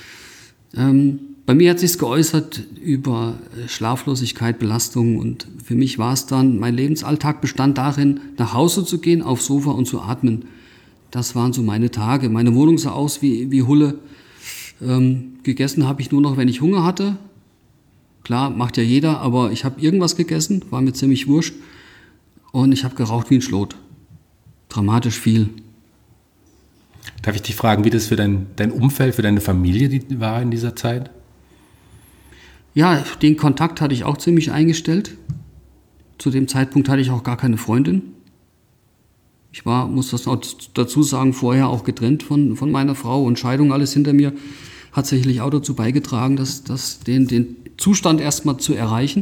Bei mir hat sich's geäußert über Schlaflosigkeit, Belastung und für mich war es dann, mein Lebensalltag bestand darin, nach Hause zu gehen, aufs Sofa und zu atmen. Das waren so meine Tage. Meine Wohnung sah aus wie Hulle. Gegessen habe ich nur noch, wenn ich Hunger hatte. Klar, macht ja jeder, aber ich habe irgendwas gegessen, war mir ziemlich wurscht. Und ich habe geraucht wie ein Schlot. Dramatisch viel. Darf ich dich fragen, wie das für dein Umfeld, für deine Familie war in dieser Zeit? Ja, den Kontakt hatte ich auch ziemlich eingestellt. Zu dem Zeitpunkt hatte ich auch gar keine Freundin. Ich muss das auch dazu sagen, vorher auch getrennt von meiner Frau und Scheidung, alles hinter mir, hat sicherlich auch dazu beigetragen, den Zustand erstmal zu erreichen.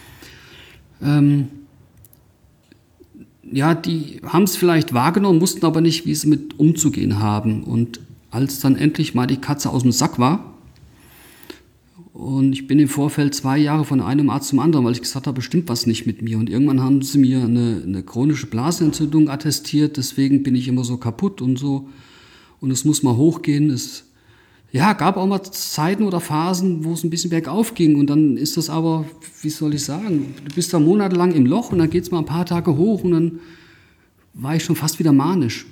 Die haben es vielleicht wahrgenommen, wussten aber nicht, wie sie mit umzugehen haben. Und als dann endlich mal die Katze aus dem Sack war, und ich bin im Vorfeld 2 Jahre von einem Arzt zum anderen, weil ich gesagt habe, bestimmt was nicht mit mir. Und irgendwann haben sie mir eine chronische Blasenentzündung attestiert, deswegen bin ich immer so kaputt und so. Und es muss mal hochgehen. Es gab auch mal Zeiten oder Phasen, wo es ein bisschen bergauf ging. Und dann ist das aber, wie soll ich sagen, du bist da monatelang im Loch und dann geht es mal ein paar Tage hoch und dann war ich schon fast wieder manisch.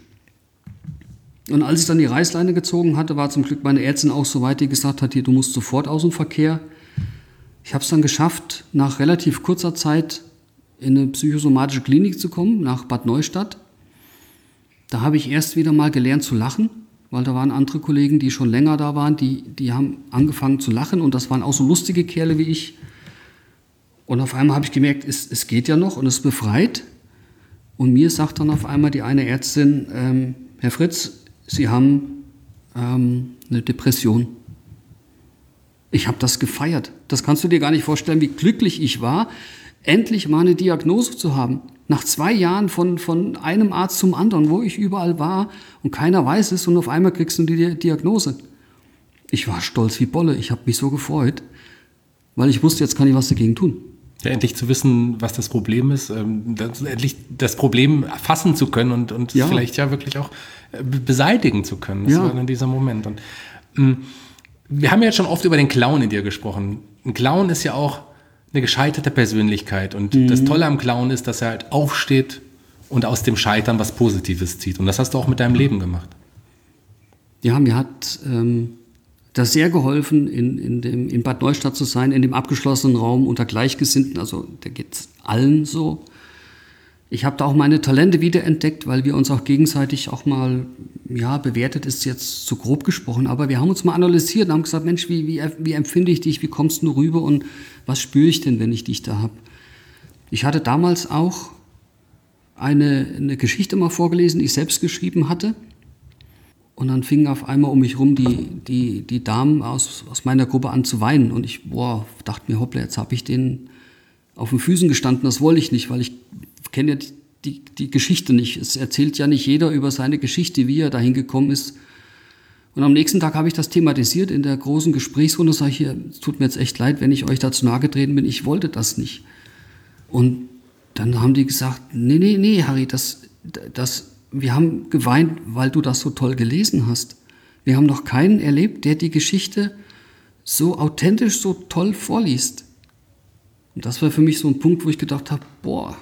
Und als ich dann die Reißleine gezogen hatte, war zum Glück meine Ärztin auch so weit, die gesagt hat, hier, du musst sofort aus dem Verkehr. Ich habe es dann geschafft, nach relativ kurzer Zeit in eine psychosomatische Klinik zu kommen, nach Bad Neustadt. Da habe ich erst wieder mal gelernt zu lachen, weil da waren andere Kollegen, die schon länger da waren, die haben angefangen zu lachen und das waren auch so lustige Kerle wie ich. Und auf einmal habe ich gemerkt, es geht ja noch und es befreit. Und mir sagt dann auf einmal die eine Ärztin, Herr Fritz, Sie haben eine Depression. Ich habe das gefeiert. Das kannst du dir gar nicht vorstellen, wie glücklich ich war, endlich mal eine Diagnose zu haben. Nach 2 Jahren von einem Arzt zum anderen, wo ich überall war und keiner weiß es und auf einmal kriegst du die Diagnose. Ich war stolz wie Bolle. Ich habe mich so gefreut, weil ich wusste, jetzt kann ich was dagegen tun. Ja, endlich zu wissen, was das Problem ist, endlich das Problem fassen zu können und vielleicht ja wirklich auch beseitigen zu können. Das war dann dieser Moment. Und wir haben ja jetzt schon oft über den Clown in dir gesprochen. Ein Clown ist ja auch eine gescheiterte Persönlichkeit. Und das Tolle am Clown ist, dass er halt aufsteht und aus dem Scheitern was Positives zieht. Und das hast du auch mit deinem Leben gemacht. Ja, mir hat das sehr geholfen, in Bad Neustadt zu sein, in dem abgeschlossenen Raum unter Gleichgesinnten. Also da geht es allen so. Ich habe da auch meine Talente wiederentdeckt, weil wir uns auch gegenseitig auch mal, bewertet ist jetzt zu grob gesprochen, aber wir haben uns mal analysiert und haben gesagt, Mensch, wie empfinde ich dich, wie kommst du rüber und was spüre ich denn, wenn ich dich da habe? Ich hatte damals auch eine Geschichte mal vorgelesen, die ich selbst geschrieben hatte. Und dann fingen auf einmal um mich rum die Damen aus meiner Gruppe an zu weinen. Und ich dachte mir, hoppla, jetzt habe ich denen auf den Füßen gestanden. Das wollte ich nicht, weil ich kenne ja die Geschichte nicht. Es erzählt ja nicht jeder über seine Geschichte, wie er dahin gekommen ist. Und am nächsten Tag habe ich das thematisiert in der großen Gesprächsrunde. Sage ich, hier, es tut mir jetzt echt leid, wenn ich euch dazu nahe getreten bin. Ich wollte das nicht. Und dann haben die gesagt, nee, Harry, wir haben geweint, weil du das so toll gelesen hast. Wir haben noch keinen erlebt, der die Geschichte so authentisch, so toll vorliest. Und das war für mich so ein Punkt, wo ich gedacht habe,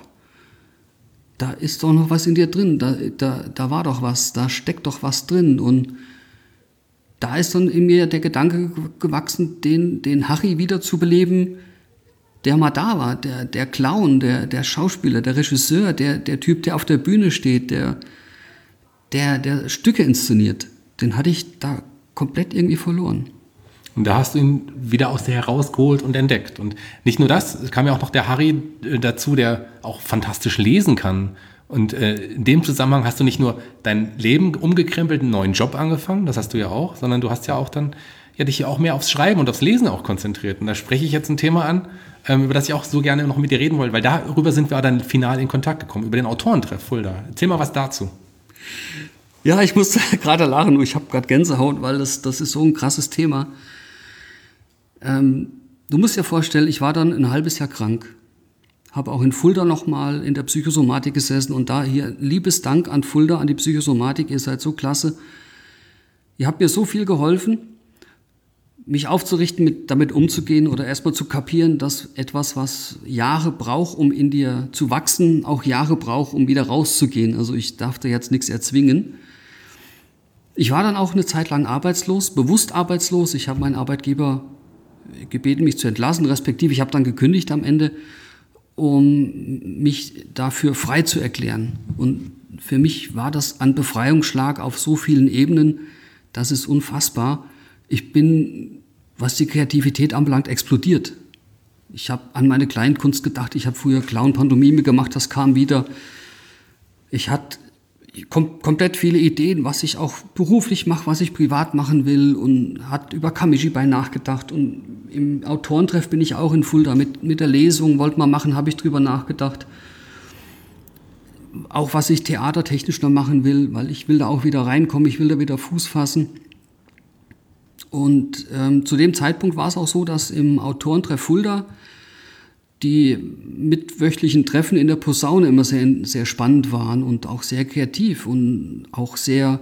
da ist doch noch was in dir drin, da war doch was, da steckt doch was drin. Und da ist dann in mir der Gedanke gewachsen, den Harry wieder zu beleben, der mal da war, der Clown, der Schauspieler, der Regisseur, der Typ, der auf der Bühne steht, der Stücke inszeniert. Den hatte ich da komplett irgendwie verloren. Und da hast du ihn wieder aus dir herausgeholt und entdeckt. Und nicht nur das, es kam ja auch noch der Harry dazu, der auch fantastisch lesen kann. Und in dem Zusammenhang hast du nicht nur dein Leben umgekrempelt, einen neuen Job angefangen, das hast du ja auch, sondern du hast ja auch dann dich ja auch mehr aufs Schreiben und aufs Lesen auch konzentriert. Und da spreche ich jetzt ein Thema an, über das ich auch so gerne noch mit dir reden wollte, weil darüber sind wir dann final in Kontakt gekommen, über den Autorentreff Fulda. Erzähl mal was dazu. Ja, ich muss gerade lachen, ich habe gerade Gänsehaut, weil das ist so ein krasses Thema. Du musst dir vorstellen, ich war dann ein halbes Jahr krank, habe auch in Fulda nochmal in der Psychosomatik gesessen und da hier Liebesdank an Fulda, an die Psychosomatik, ihr seid so klasse. Ihr habt mir so viel geholfen, mich aufzurichten, damit umzugehen oder erstmal zu kapieren, dass etwas, was Jahre braucht, um in dir zu wachsen, auch Jahre braucht, um wieder rauszugehen. Also ich darf da jetzt nichts erzwingen. Ich war dann auch eine Zeit lang arbeitslos, bewusst arbeitslos. Ich habe meinen Arbeitgeber gebeten, mich zu entlassen, respektive ich habe dann gekündigt am Ende, um mich dafür frei zu erklären. Und für mich war das ein Befreiungsschlag auf so vielen Ebenen, das ist unfassbar. Ich bin, was die Kreativität anbelangt, explodiert. Ich habe an meine Kleinkunst gedacht, ich habe früher Clown-Pantomime gemacht, das kam wieder. Ich hatte komplett viele Ideen, was ich auch beruflich mache, was ich privat machen will und hat über Kamishibai nachgedacht. Und im Autorentreff bin ich auch in Fulda mit der Lesung, wollte mal machen, habe ich drüber nachgedacht. Auch was ich theatertechnisch noch machen will, weil ich will da auch wieder reinkommen, ich will da wieder Fuß fassen. Und zu dem Zeitpunkt war es auch so, dass im Autorentreff Fulda die mitwöchentlichen Treffen in der Posaune immer sehr, sehr spannend waren und auch sehr kreativ und auch sehr,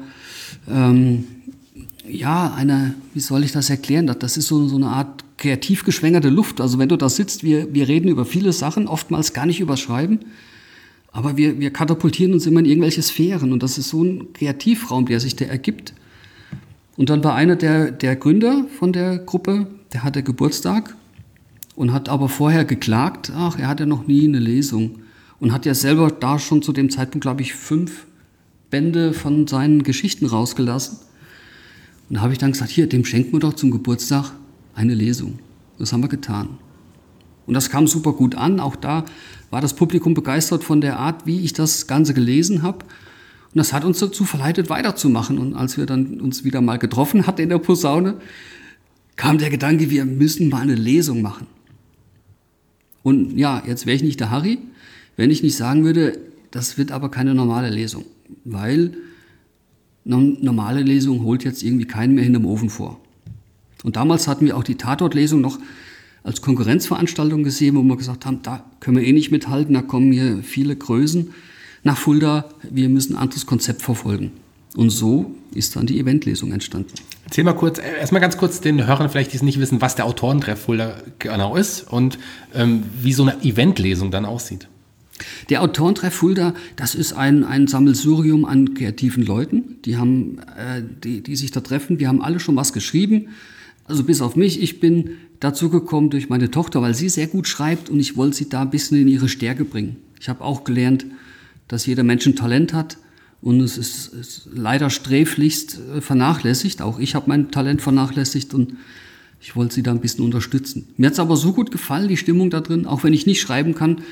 wie soll ich das erklären? Das ist so eine Art kreativ geschwängerte Luft. Also wenn du da sitzt, wir reden über viele Sachen, oftmals gar nicht über Schreiben, aber wir katapultieren uns immer in irgendwelche Sphären und das ist so ein Kreativraum, der sich da ergibt. Und dann war einer der Gründer von der Gruppe, der hatte Geburtstag und hat aber vorher geklagt, er hatte noch nie eine Lesung und hat ja selber da schon zu dem Zeitpunkt, glaube ich, 5 Bände von seinen Geschichten rausgelassen. Und da habe ich dann gesagt, hier, dem schenken wir doch zum Geburtstag eine Lesung. Das haben wir getan. Und das kam super gut an. Auch da war das Publikum begeistert von der Art, wie ich das Ganze gelesen habe. Und das hat uns dazu verleitet, weiterzumachen. Und als wir dann uns wieder mal getroffen hatten in der Posaune, kam der Gedanke, wir müssen mal eine Lesung machen. Und ja, jetzt wäre ich nicht der Harry, wenn ich nicht sagen würde, das wird aber keine normale Lesung. Weil eine normale Lesung holt jetzt irgendwie keinen mehr hinterm Ofen vor. Und damals hatten wir auch die Tatortlesung noch als Konkurrenzveranstaltung gesehen, wo wir gesagt haben, da können wir eh nicht mithalten, da kommen hier viele Größen nach Fulda, wir müssen ein anderes Konzept verfolgen. Und so ist dann die Eventlesung entstanden. Erzähl mal kurz, erstmal ganz kurz den Hörern vielleicht, die es nicht wissen, was der Autorentreff Fulda genau ist und wie so eine Eventlesung dann aussieht. Der Autorentreff Fulda, das ist ein Sammelsurium an kreativen Leuten, die sich da treffen. Wir haben alle schon was geschrieben, also bis auf mich. Ich bin dazu gekommen durch meine Tochter, weil sie sehr gut schreibt und ich wollte sie da ein bisschen in ihre Stärke bringen. Ich habe auch gelernt, dass jeder Mensch ein Talent hat. Und es ist leider sträflichst vernachlässigt. Auch ich habe mein Talent vernachlässigt und ich wollte sie da ein bisschen unterstützen. Mir hat es aber so gut gefallen, die Stimmung da drin. Auch wenn ich nicht schreiben kann,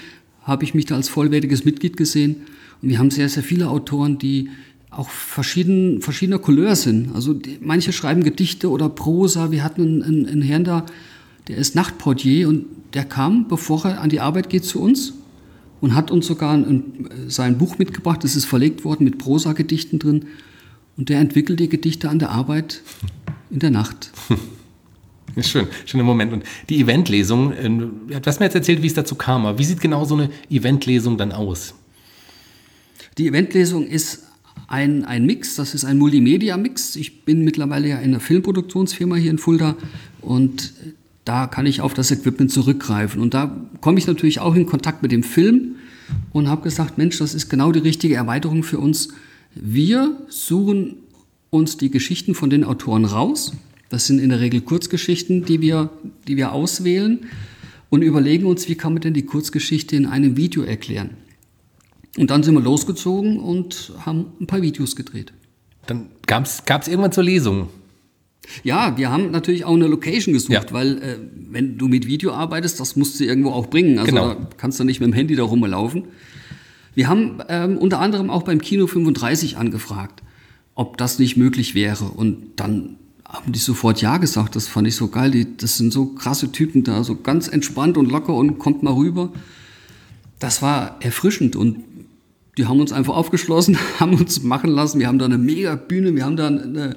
habe ich mich da als vollwertiges Mitglied gesehen. Und wir haben sehr, sehr viele Autoren, die auch verschiedener Couleur sind. Also manche schreiben Gedichte oder Prosa. Wir hatten einen Herrn da, der ist Nachtportier und der kam, bevor er an die Arbeit geht, zu uns und hat uns sogar sein Buch mitgebracht. Das ist verlegt worden mit Prosa-Gedichten drin. Und der entwickelt die Gedichte an der Arbeit in der Nacht. Schön, schöner Moment. Und die Eventlesung, du hast mir jetzt erzählt, wie es dazu kam. Aber wie sieht genau so eine Eventlesung dann aus? Die Eventlesung ist ein Mix, das ist ein Multimedia-Mix. Ich bin mittlerweile ja in einer Filmproduktionsfirma hier in Fulda und da kann ich auf das Equipment zurückgreifen. Und da komme ich natürlich auch in Kontakt mit dem Film und habe gesagt, Mensch, das ist genau die richtige Erweiterung für uns. Wir suchen uns die Geschichten von den Autoren raus. Das sind in der Regel Kurzgeschichten, die wir auswählen und überlegen uns, wie kann man denn die Kurzgeschichte in einem Video erklären. Und dann sind wir losgezogen und haben ein paar Videos gedreht. Dann gab's irgendwann zur Lesung? Ja, wir haben natürlich auch eine Location gesucht, ja. Weil wenn du mit Video arbeitest, das musst du irgendwo auch bringen. Also genau. Da kannst du nicht mit dem Handy da rumlaufen. Wir haben unter anderem auch beim Kino 35 angefragt, ob das nicht möglich wäre. Und dann haben die sofort ja gesagt. Das fand ich so geil. Das sind so krasse Typen da, so ganz entspannt und locker und kommt mal rüber. Das war erfrischend und die haben uns einfach aufgeschlossen, haben uns machen lassen. Wir haben da eine mega Bühne, wir haben da eine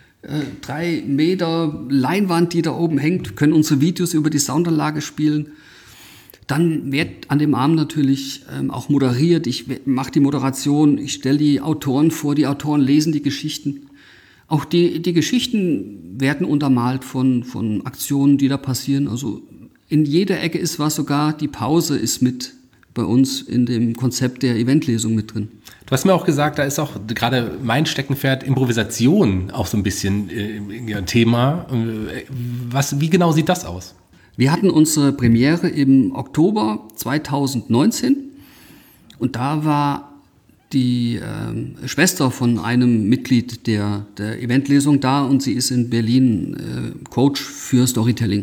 3 Meter Leinwand, die da oben hängt, können unsere Videos über die Soundanlage spielen. Dann wird an dem Abend natürlich auch moderiert. Ich mache die Moderation, ich stelle die Autoren vor, die Autoren lesen die Geschichten. Auch die Geschichten werden untermalt von Aktionen, die da passieren. Also in jeder Ecke ist was, sogar die Pause ist mit bei uns in dem Konzept der Eventlesung mit drin. Du hast mir auch gesagt, da ist auch gerade mein Steckenpferd Improvisation auch so ein bisschen ein Thema. Wie genau sieht das aus? Wir hatten unsere Premiere im Oktober 2019 und da war die Schwester von einem Mitglied der Eventlesung da und sie ist in Berlin Coach für Storytelling.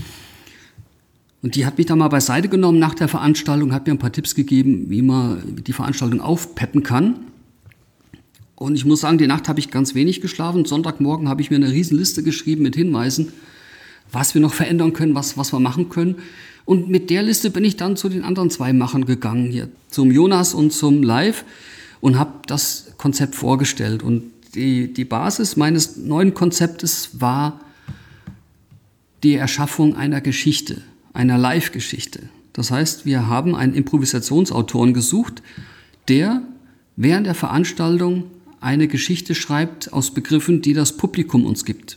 Und die hat mich da mal beiseite genommen nach der Veranstaltung, hat mir ein paar Tipps gegeben, wie man die Veranstaltung aufpeppen kann. Und ich muss sagen, die Nacht habe ich ganz wenig geschlafen. Sonntagmorgen habe ich mir eine riesen Liste geschrieben mit Hinweisen, was wir noch verändern können, was wir machen können. Und mit der Liste bin ich dann zu den anderen 2 Machern gegangen, hier zum Jonas und zum Live und habe das Konzept vorgestellt. Und die Basis meines neuen Konzeptes war die Erschaffung einer Geschichte. Einer Live-Geschichte. Das heißt, wir haben einen Improvisationsautoren gesucht, der während der Veranstaltung eine Geschichte schreibt aus Begriffen, die das Publikum uns gibt.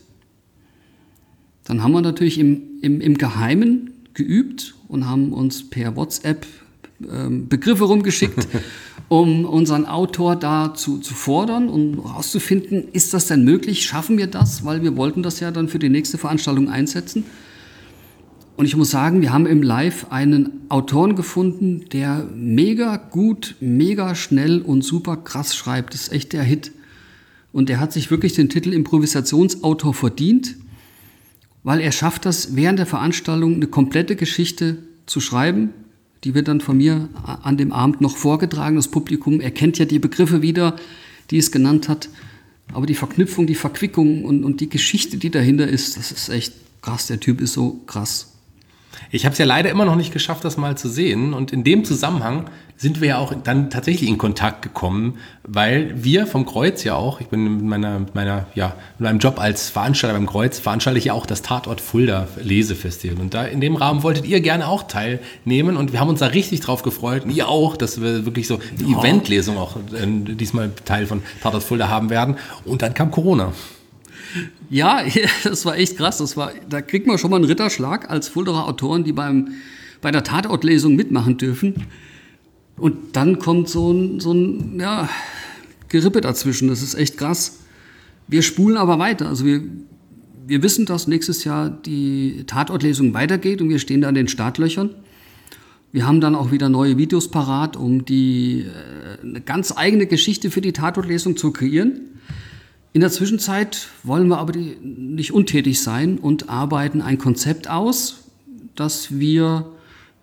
Dann haben wir natürlich im Geheimen geübt und haben uns per WhatsApp Begriffe rumgeschickt, um unseren Autor da zu fordern und herauszufinden, ist das denn möglich, schaffen wir das, weil wir wollten das ja dann für die nächste Veranstaltung einsetzen. Und ich muss sagen, wir haben im Live einen Autoren gefunden, der mega gut, mega schnell und super krass schreibt. Das ist echt der Hit. Und der hat sich wirklich den Titel Improvisationsautor verdient, weil er schafft das, während der Veranstaltung eine komplette Geschichte zu schreiben. Die wird dann von mir an dem Abend noch vorgetragen. Das Publikum erkennt ja die Begriffe wieder, die es genannt hat. Aber die Verknüpfung, die Verquickung und die Geschichte, die dahinter ist, das ist echt krass. Der Typ ist so krass. Ich habe es ja leider immer noch nicht geschafft, das mal zu sehen. Und in dem Zusammenhang sind wir ja auch dann tatsächlich in Kontakt gekommen, weil wir vom Kreuz ja auch, ich bin in meinem Job als Veranstalter beim Kreuz, veranstalte ich ja auch das Tatort Fulda Lesefestival. Und da in dem Rahmen wolltet ihr gerne auch teilnehmen. Und wir haben uns da richtig drauf gefreut. Und ihr auch, dass wir wirklich so die Eventlesung auch diesmal Teil von Tatort Fulda haben werden. Und dann kam Corona. Ja, das war echt krass. Da kriegt man schon mal einen Ritterschlag als Fuldaer Autoren, die bei der Tatortlesung mitmachen dürfen. Und dann kommt so ein Gerippe dazwischen. Das ist echt krass. Wir spulen aber weiter. Also wir wissen, dass nächstes Jahr die Tatortlesung weitergeht und wir stehen da in den Startlöchern. Wir haben dann auch wieder neue Videos parat, um eine ganz eigene Geschichte für die Tatortlesung zu kreieren. In der Zwischenzeit wollen wir aber nicht untätig sein und arbeiten ein Konzept aus, das wir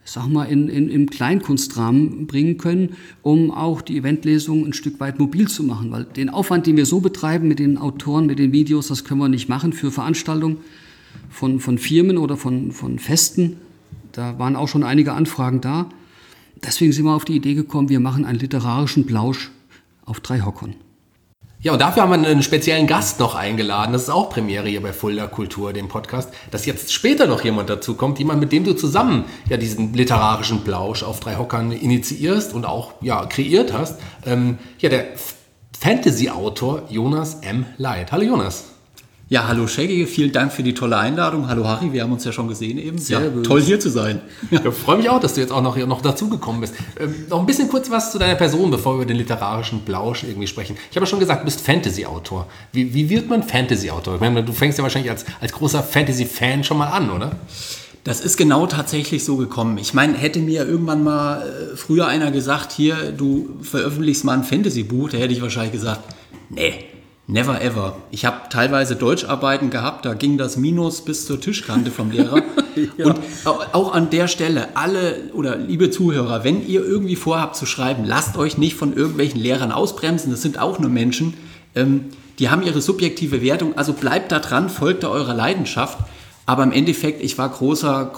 sag mal, im Kleinkunstrahmen bringen können, um auch die Eventlesung ein Stück weit mobil zu machen. Weil den Aufwand, den wir so betreiben mit den Autoren, mit den Videos, das können wir nicht machen für Veranstaltungen von Firmen oder von Festen. Da waren auch schon einige Anfragen da. Deswegen sind wir auf die Idee gekommen, wir machen einen literarischen Plausch auf 3 Hockern. Ja, und dafür haben wir einen speziellen Gast noch eingeladen. Das ist auch Premiere hier bei Fulda Kultur, dem Podcast, dass jetzt später noch jemand dazu kommt, mit dem du zusammen ja diesen literarischen Plausch auf 3 Hockern initiierst und auch kreiert hast. Der Fantasy-Autor Jonas M. Leit. Hallo Jonas. Ja, hallo Shaggy, vielen Dank für die tolle Einladung. Hallo Harry, wir haben uns ja schon gesehen eben. Servus. Toll hier zu sein. Ich freue mich auch, dass du jetzt auch noch dazugekommen bist. Noch ein bisschen kurz was zu deiner Person, bevor wir über den literarischen Plausch irgendwie sprechen. Ich habe ja schon gesagt, du bist Fantasy-Autor. Wie wird man Fantasy-Autor? Ich meine, du fängst ja wahrscheinlich als großer Fantasy-Fan schon mal an, oder? Das ist genau tatsächlich so gekommen. Ich meine, hätte mir irgendwann mal früher einer gesagt, hier, du veröffentlichst mal ein Fantasy-Buch, da hätte ich wahrscheinlich gesagt, nee. Never ever. Ich habe teilweise Deutscharbeiten gehabt, da ging das Minus bis zur Tischkante vom Lehrer. Ja. Und auch an der Stelle, liebe Zuhörer, wenn ihr irgendwie vorhabt zu schreiben, lasst euch nicht von irgendwelchen Lehrern ausbremsen, das sind auch nur Menschen, die haben ihre subjektive Wertung, also bleibt da dran, folgt da eurer Leidenschaft. Aber im Endeffekt, ich war großer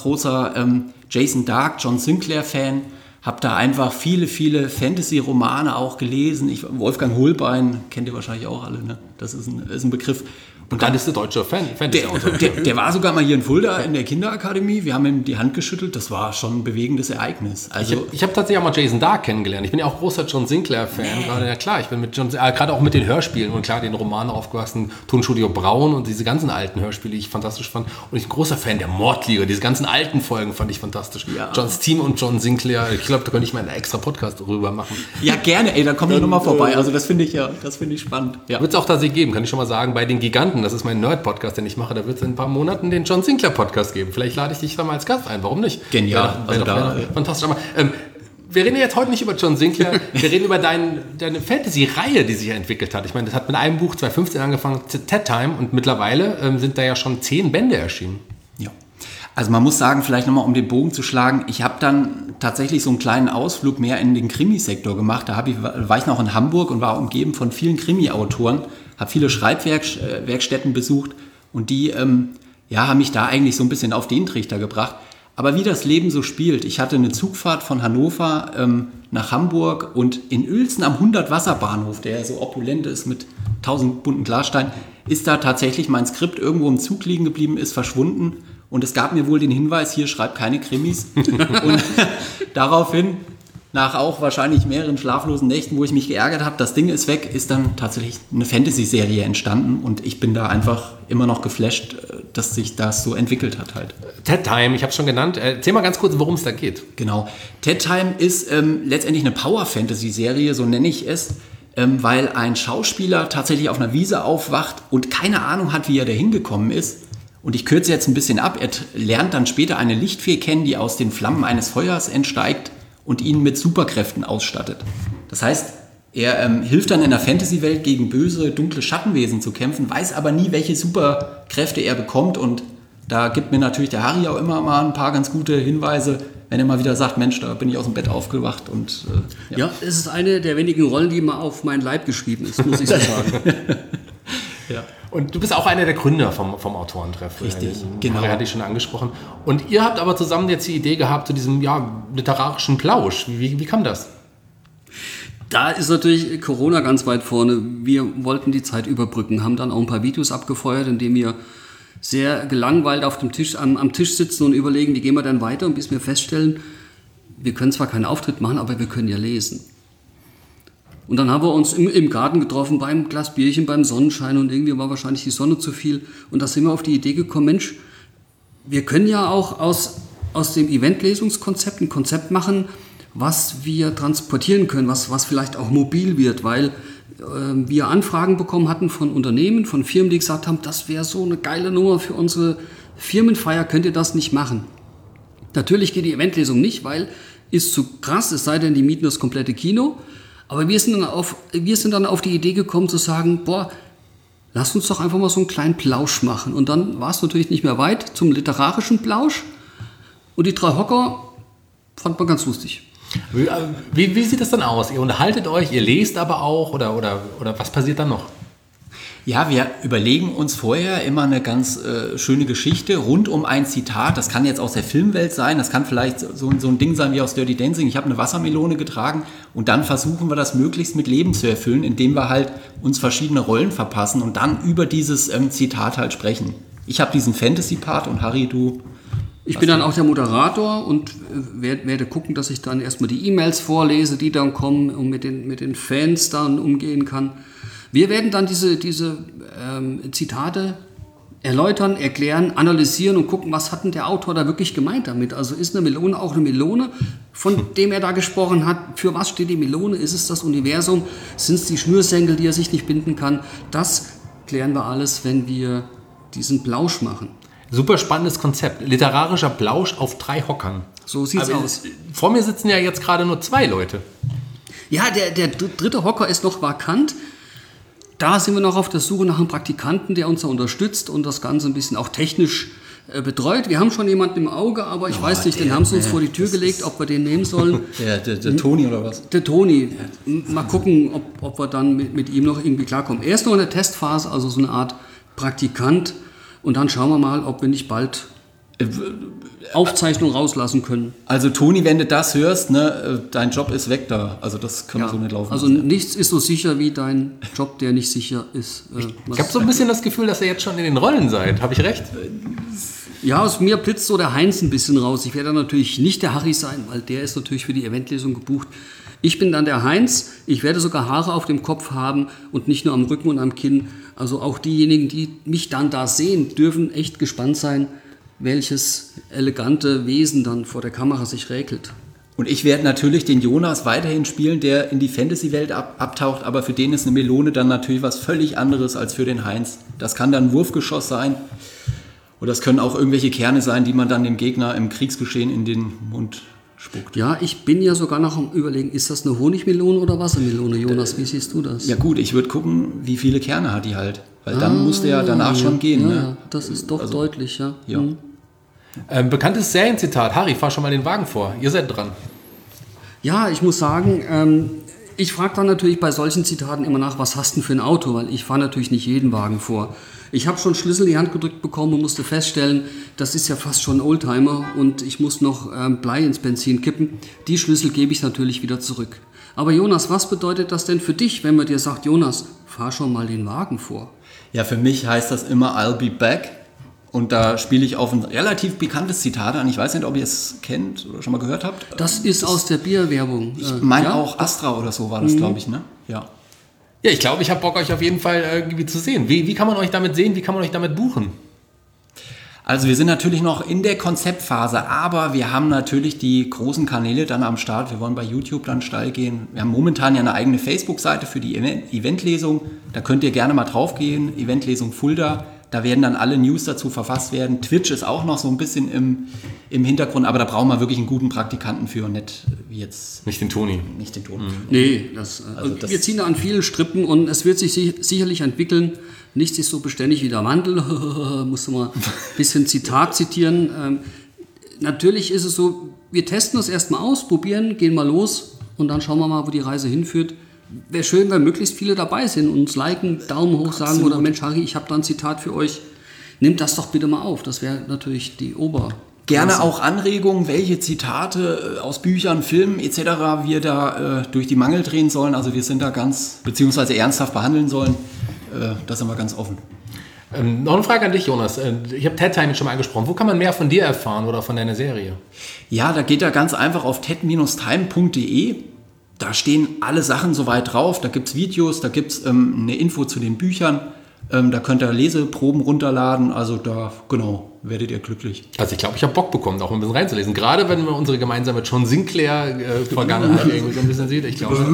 Jason Dark, John Sinclair-Fan, habe da einfach viele Fantasy-Romane auch gelesen. Wolfgang Holbein, kennt ihr wahrscheinlich auch alle, ne? Das ist ein Begriff. Und dann ist der deutsche Fantasy-Autor. Der war sogar mal hier in Fulda in der Kinderakademie. Wir haben ihm die Hand geschüttelt. Das war schon ein bewegendes Ereignis. Also ich hab tatsächlich auch mal Jason Dark kennengelernt. Ich bin ja auch großer John Sinclair-Fan. Gerade, ja klar, ich bin mit gerade auch mit den Hörspielen und klar den Romanen aufgewachsen. Tonstudio Braun und diese ganzen alten Hörspiele, die ich fantastisch fand. Und ich bin großer Fan der Mordliga. Diese ganzen alten Folgen fand ich fantastisch. Ja. John Steam und John Sinclair. Ich glaube, da könnte ich mal einen extra Podcast drüber machen. Ja, gerne. Ey, dann komm ich nochmal vorbei. Also das finde ich spannend. Ja. Wird es auch tatsächlich geben, kann ich schon mal sagen, bei den Giganten. Das ist mein Nerd-Podcast, den ich mache. Da wird es in ein paar Monaten den John Sinclair-Podcast geben. Vielleicht lade ich dich da mal als Gast ein. Warum nicht? Genial. Fantastisch. Aber, wir reden jetzt heute nicht über John Sinclair. Wir reden über deine Fantasy-Reihe, die sich entwickelt hat. Ich meine, das hat mit einem Buch 2015 angefangen, Ted Time. Und mittlerweile sind da ja schon 10 Bände erschienen. Ja. Also man muss sagen, vielleicht nochmal um den Bogen zu schlagen, ich habe dann tatsächlich so einen kleinen Ausflug mehr in den Krimisektor gemacht. Da war ich noch in Hamburg und war umgeben von vielen Krimi-Autoren, habe viele Schreibwerkstätten besucht und die haben mich da eigentlich so ein bisschen auf den Trichter gebracht. Aber wie das Leben so spielt, ich hatte eine Zugfahrt von Hannover nach Hamburg und in Uelzen am 100-Wasser-Bahnhof, der so opulent ist mit 1000 bunten Glassteinen, ist da tatsächlich mein Skript irgendwo im Zug liegen geblieben, ist verschwunden. Und es gab mir wohl den Hinweis, hier schreibt keine Krimis. Und daraufhin, nach auch wahrscheinlich mehreren schlaflosen Nächten, wo ich mich geärgert habe, das Ding ist weg, ist dann tatsächlich eine Fantasy-Serie entstanden. Und ich bin da einfach immer noch geflasht, dass sich das so entwickelt hat halt. Ted Time, ich habe es schon genannt. Erzähl mal ganz kurz, worum es da geht. Genau. Ted Time ist letztendlich eine Power-Fantasy-Serie, so nenne ich es. Weil ein Schauspieler tatsächlich auf einer Wiese aufwacht und keine Ahnung hat, wie er da hingekommen ist. Und ich kürze jetzt ein bisschen ab. Er lernt dann später eine Lichtfee kennen, die aus den Flammen eines Feuers entsteigt und ihn mit Superkräften ausstattet. Das heißt, er hilft dann in der Fantasy-Welt gegen böse, dunkle Schattenwesen zu kämpfen, weiß aber nie, welche Superkräfte er bekommt. Und da gibt mir natürlich der Harry auch immer mal ein paar ganz gute Hinweise, wenn er mal wieder sagt, Mensch, da bin ich aus dem Bett aufgewacht. Und, ja, es ist eine der wenigen Rollen, die mal auf meinen Leib geschrieben ist, muss ich so sagen. Ja. Und du bist auch einer der Gründer vom Autorentreff. Richtig, genau. Harry hatte ich schon angesprochen. Und ihr habt aber zusammen jetzt die Idee gehabt zu diesem literarischen Plausch. Wie kam das? Da ist natürlich Corona ganz weit vorne. Wir wollten die Zeit überbrücken, haben dann auch ein paar Videos abgefeuert, indem wir sehr gelangweilt auf dem Tisch, am Tisch sitzen und überlegen, wie gehen wir dann weiter, und bis wir feststellen, wir können zwar keinen Auftritt machen, aber wir können ja lesen. Und dann haben wir uns im Garten getroffen, beim Glas Bierchen, beim Sonnenschein, und irgendwie war wahrscheinlich die Sonne zu viel. Und da sind wir auf die Idee gekommen, Mensch, wir können ja auch aus dem Eventlesungskonzept ein Konzept machen, was wir transportieren können, was vielleicht auch mobil wird, weil wir Anfragen bekommen hatten von Unternehmen, von Firmen, die gesagt haben, das wäre so eine geile Nummer für unsere Firmenfeier, könnt ihr das nicht machen? Natürlich geht die Eventlesung nicht, weil ist zu krass, es sei denn, die mieten das komplette Kino. Aber wir sind dann auf die Idee gekommen zu sagen, lass uns doch einfach mal so einen kleinen Plausch machen. Und dann war es natürlich nicht mehr weit zum literarischen Plausch. Und die 3 Hocker fand man ganz lustig. Wie sieht das dann aus? Ihr unterhaltet euch, ihr lest aber auch oder was passiert dann noch? Ja, wir überlegen uns vorher immer eine ganz schöne Geschichte rund um ein Zitat. Das kann jetzt aus der Filmwelt sein, das kann vielleicht so ein Ding sein wie aus Dirty Dancing. Ich habe eine Wassermelone getragen und dann versuchen wir das möglichst mit Leben zu erfüllen, indem wir halt uns verschiedene Rollen verpassen und dann über dieses Zitat halt sprechen. Ich habe diesen Fantasy-Part und Harry, du... Ich bin dann auch der Moderator und werde gucken, dass ich dann erstmal die E-Mails vorlese, die dann kommen und mit den Fans dann umgehen kann. Wir werden dann diese Zitate erläutern, erklären, analysieren und gucken, was hat denn der Autor da wirklich gemeint damit. Also ist eine Melone auch eine Melone, von dem er da gesprochen hat? Für was steht die Melone? Ist es das Universum? Sind es die Schnürsenkel, die er sich nicht binden kann? Das klären wir alles, wenn wir diesen Plausch machen. Super spannendes Konzept. Literarischer Plausch auf 3 Hockern. So sieht's aus. Vor mir sitzen ja jetzt gerade nur 2 Leute. Ja, der dritte Hocker ist noch vakant. Da sind wir noch auf der Suche nach einem Praktikanten, der uns da unterstützt und das Ganze ein bisschen auch technisch betreut. Wir haben schon jemanden im Auge, aber ich weiß nicht, den haben sie uns vor die Tür gelegt, ob wir den nehmen sollen. Der Toni oder was? Der Toni. Mal gucken, ob wir dann mit ihm noch irgendwie klarkommen. Er ist noch in der Testphase, also so eine Art Praktikant. Und dann schauen wir mal, ob wir nicht bald Aufzeichnung rauslassen können. Also Toni, wenn du das hörst, ne, dein Job ist weg da. Also das kann so nicht laufen. Also nichts ist so sicher wie dein Job, der nicht sicher ist. Ich habe so ein bisschen das Gefühl, dass ihr jetzt schon in den Rollen seid. Habe ich recht? Ja, aus mir blitzt so der Heinz ein bisschen raus. Ich werde dann natürlich nicht der Harry sein, weil der ist natürlich für die Eventlesung gebucht. Ich bin dann der Heinz. Ich werde sogar Haare auf dem Kopf haben und nicht nur am Rücken und am Kinn. Also auch diejenigen, die mich dann da sehen, dürfen echt gespannt sein, welches elegante Wesen dann vor der Kamera sich räkelt. Und ich werde natürlich den Jonas weiterhin spielen, der in die Fantasy-Welt abtaucht, aber für den ist eine Melone dann natürlich was völlig anderes als für den Heinz. Das kann dann ein Wurfgeschoss sein oder das können auch irgendwelche Kerne sein, die man dann dem Gegner im Kriegsgeschehen in den Mund spuckt. Ja, ich bin ja sogar noch am Überlegen, ist das eine Honigmelone oder Wassermelone, Jonas? Wie siehst du das? Ja gut, ich würde gucken, wie viele Kerne hat die halt, weil dann muss der ja danach schon gehen. Ja, ne? Das ist doch deutlich, ja. Ja. Mhm. Bekanntes Serienzitat. Harry, fahr schon mal den Wagen vor. Ihr seid dran. Ja, ich muss sagen, ich frage dann natürlich bei solchen Zitaten immer nach, was hast du denn für ein Auto? Weil ich fahre natürlich nicht jeden Wagen vor. Ich habe schon Schlüssel in die Hand gedrückt bekommen und musste feststellen, das ist ja fast schon ein Oldtimer und ich muss noch Blei ins Benzin kippen. Die Schlüssel gebe ich natürlich wieder zurück. Aber Jonas, was bedeutet das denn für dich, wenn man dir sagt, Jonas, fahr schon mal den Wagen vor? Ja, für mich heißt das immer I'll be back. Und da spiele ich auf ein relativ bekanntes Zitat an. Ich weiß nicht, ob ihr es kennt oder schon mal gehört habt. Das ist aus der Bierwerbung. Ich meine auch Astra oder so war das, glaube ich, ne? Ja. Ja, ich glaube, ich habe Bock, euch auf jeden Fall irgendwie zu sehen. Wie kann man euch damit sehen? Wie kann man euch damit buchen? Also wir sind natürlich noch in der Konzeptphase, aber wir haben natürlich die großen Kanäle dann am Start. Wir wollen bei YouTube dann steil gehen. Wir haben momentan ja eine eigene Facebook-Seite für die Eventlesung. Da könnt ihr gerne mal drauf gehen. Eventlesung Fulda. Da werden dann alle News dazu verfasst werden. Twitch ist auch noch so ein bisschen im Hintergrund, aber da brauchen wir wirklich einen guten Praktikanten für und nicht wie jetzt... Nicht den Toni. Nicht den Toni. Nee, wir ziehen da an vielen Strippen und es wird sich sicherlich entwickeln. Nichts ist so beständig wie der Wandel. Musst du mal ein bisschen Zitat zitieren. Natürlich ist es so, wir testen das erstmal aus, probieren, gehen mal los und dann schauen wir mal, wo die Reise hinführt. Wäre schön, wenn möglichst viele dabei sind und uns liken, Daumen hoch sagen oder Mensch, Harry, ich habe da ein Zitat für euch. Nehmt das doch bitte mal auf. Das wäre natürlich die Gerne auch Anregungen, welche Zitate aus Büchern, Filmen etc. wir da durch die Mangel drehen sollen. Also wir sind da beziehungsweise ernsthaft behandeln sollen. Da sind wir ganz offen. Noch eine Frage an dich, Jonas. Ich habe TED-Timing schon mal angesprochen. Wo kann man mehr von dir erfahren oder von deiner Serie? Ja, da geht er ganz einfach auf ted-time.de. Da stehen alle Sachen soweit drauf. Da gibt es Videos, da gibt es eine Info zu den Büchern. Da könnt ihr Leseproben runterladen. Also da, genau, werdet ihr glücklich. Also ich glaube, ich habe Bock bekommen, auch ein bisschen reinzulesen. Gerade wenn man unsere gemeinsame John Sinclair-Vergangenheit irgendwie so ein bisschen sieht. Ich glaube,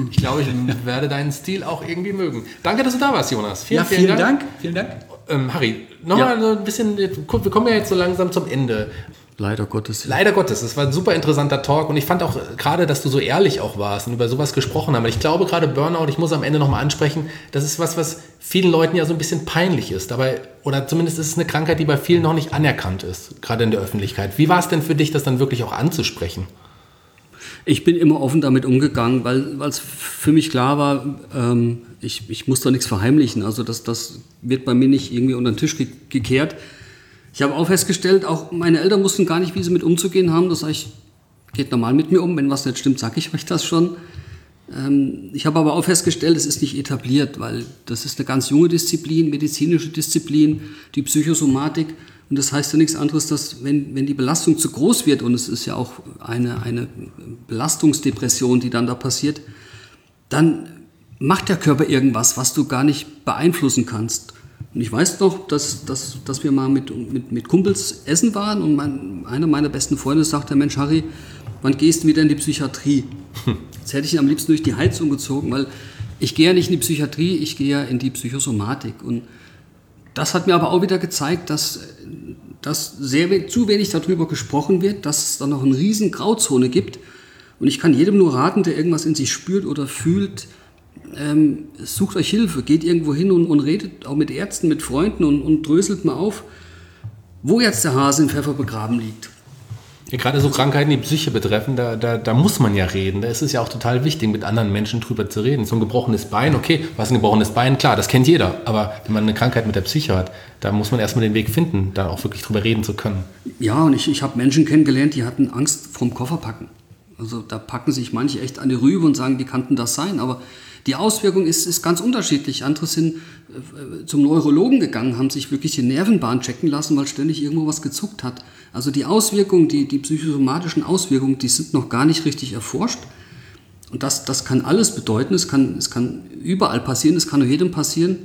ich werde deinen Stil auch irgendwie mögen. Danke, dass du da warst, Jonas. Vielen Dank. Vielen Dank. Harry, nochmal so ein bisschen, wir kommen ja jetzt so langsam zum Ende. Leider Gottes. Leider Gottes. Das war ein super interessanter Talk und ich fand auch gerade, dass du so ehrlich auch warst und über sowas gesprochen hast. Weil ich glaube, gerade Burnout, ich muss am Ende nochmal ansprechen, das ist was vielen Leuten ja so ein bisschen peinlich ist. Oder zumindest ist es eine Krankheit, die bei vielen noch nicht anerkannt ist, gerade in der Öffentlichkeit. Wie war es denn für dich, das dann wirklich auch anzusprechen? Ich bin immer offen damit umgegangen, weil es für mich klar war, ich muss da nichts verheimlichen. Also das wird bei mir nicht irgendwie unter den Tisch gekehrt. Ich habe auch festgestellt, auch meine Eltern wussten gar nicht, wie sie mit umzugehen haben. Das sage ich, geht normal mit mir um. Wenn was nicht stimmt, sage ich euch das schon. Ich habe aber auch festgestellt, es ist nicht etabliert, weil das ist eine ganz junge Disziplin, medizinische Disziplin, die Psychosomatik. Und das heißt ja nichts anderes, dass wenn die Belastung zu groß wird, und es ist ja auch eine Belastungsdepression, die dann da passiert, dann macht der Körper irgendwas, was du gar nicht beeinflussen kannst. Und ich weiß noch, dass wir mal mit Kumpels essen waren und einer meiner besten Freunde sagte, Mensch Harry, wann gehst du wieder in die Psychiatrie? Jetzt hätte ich ihn am liebsten durch die Heizung gezogen, weil ich gehe ja nicht in die Psychiatrie, ich gehe ja in die Psychosomatik. Und das hat mir aber auch wieder gezeigt, dass zu wenig darüber gesprochen wird, dass es da noch eine riesen Grauzone gibt. Und ich kann jedem nur raten, der irgendwas in sich spürt oder fühlt, sucht euch Hilfe, geht irgendwo hin und redet auch mit Ärzten, mit Freunden und dröselt mal auf, wo jetzt der Hase im Pfeffer begraben liegt. Ja, gerade so Krankheiten, die Psyche betreffen, da muss man ja reden. Da ist es ja auch total wichtig, mit anderen Menschen drüber zu reden. So ein gebrochenes Bein, okay, was ein gebrochenes Bein, klar, das kennt jeder. Aber wenn man eine Krankheit mit der Psyche hat, da muss man erstmal den Weg finden, da auch wirklich drüber reden zu können. Ja, und ich habe Menschen kennengelernt, die hatten Angst vorm Kofferpacken. Also da packen sich manche echt an die Rübe und sagen, wie kann denn das sein? Aber die Auswirkung ist ganz unterschiedlich. Andere sind zum Neurologen gegangen, haben sich wirklich die Nervenbahn checken lassen, weil ständig irgendwo was gezuckt hat. Also die Auswirkungen, die psychosomatischen Auswirkungen, die sind noch gar nicht richtig erforscht. Und das kann alles bedeuten. Es kann überall passieren, es kann nur jedem passieren.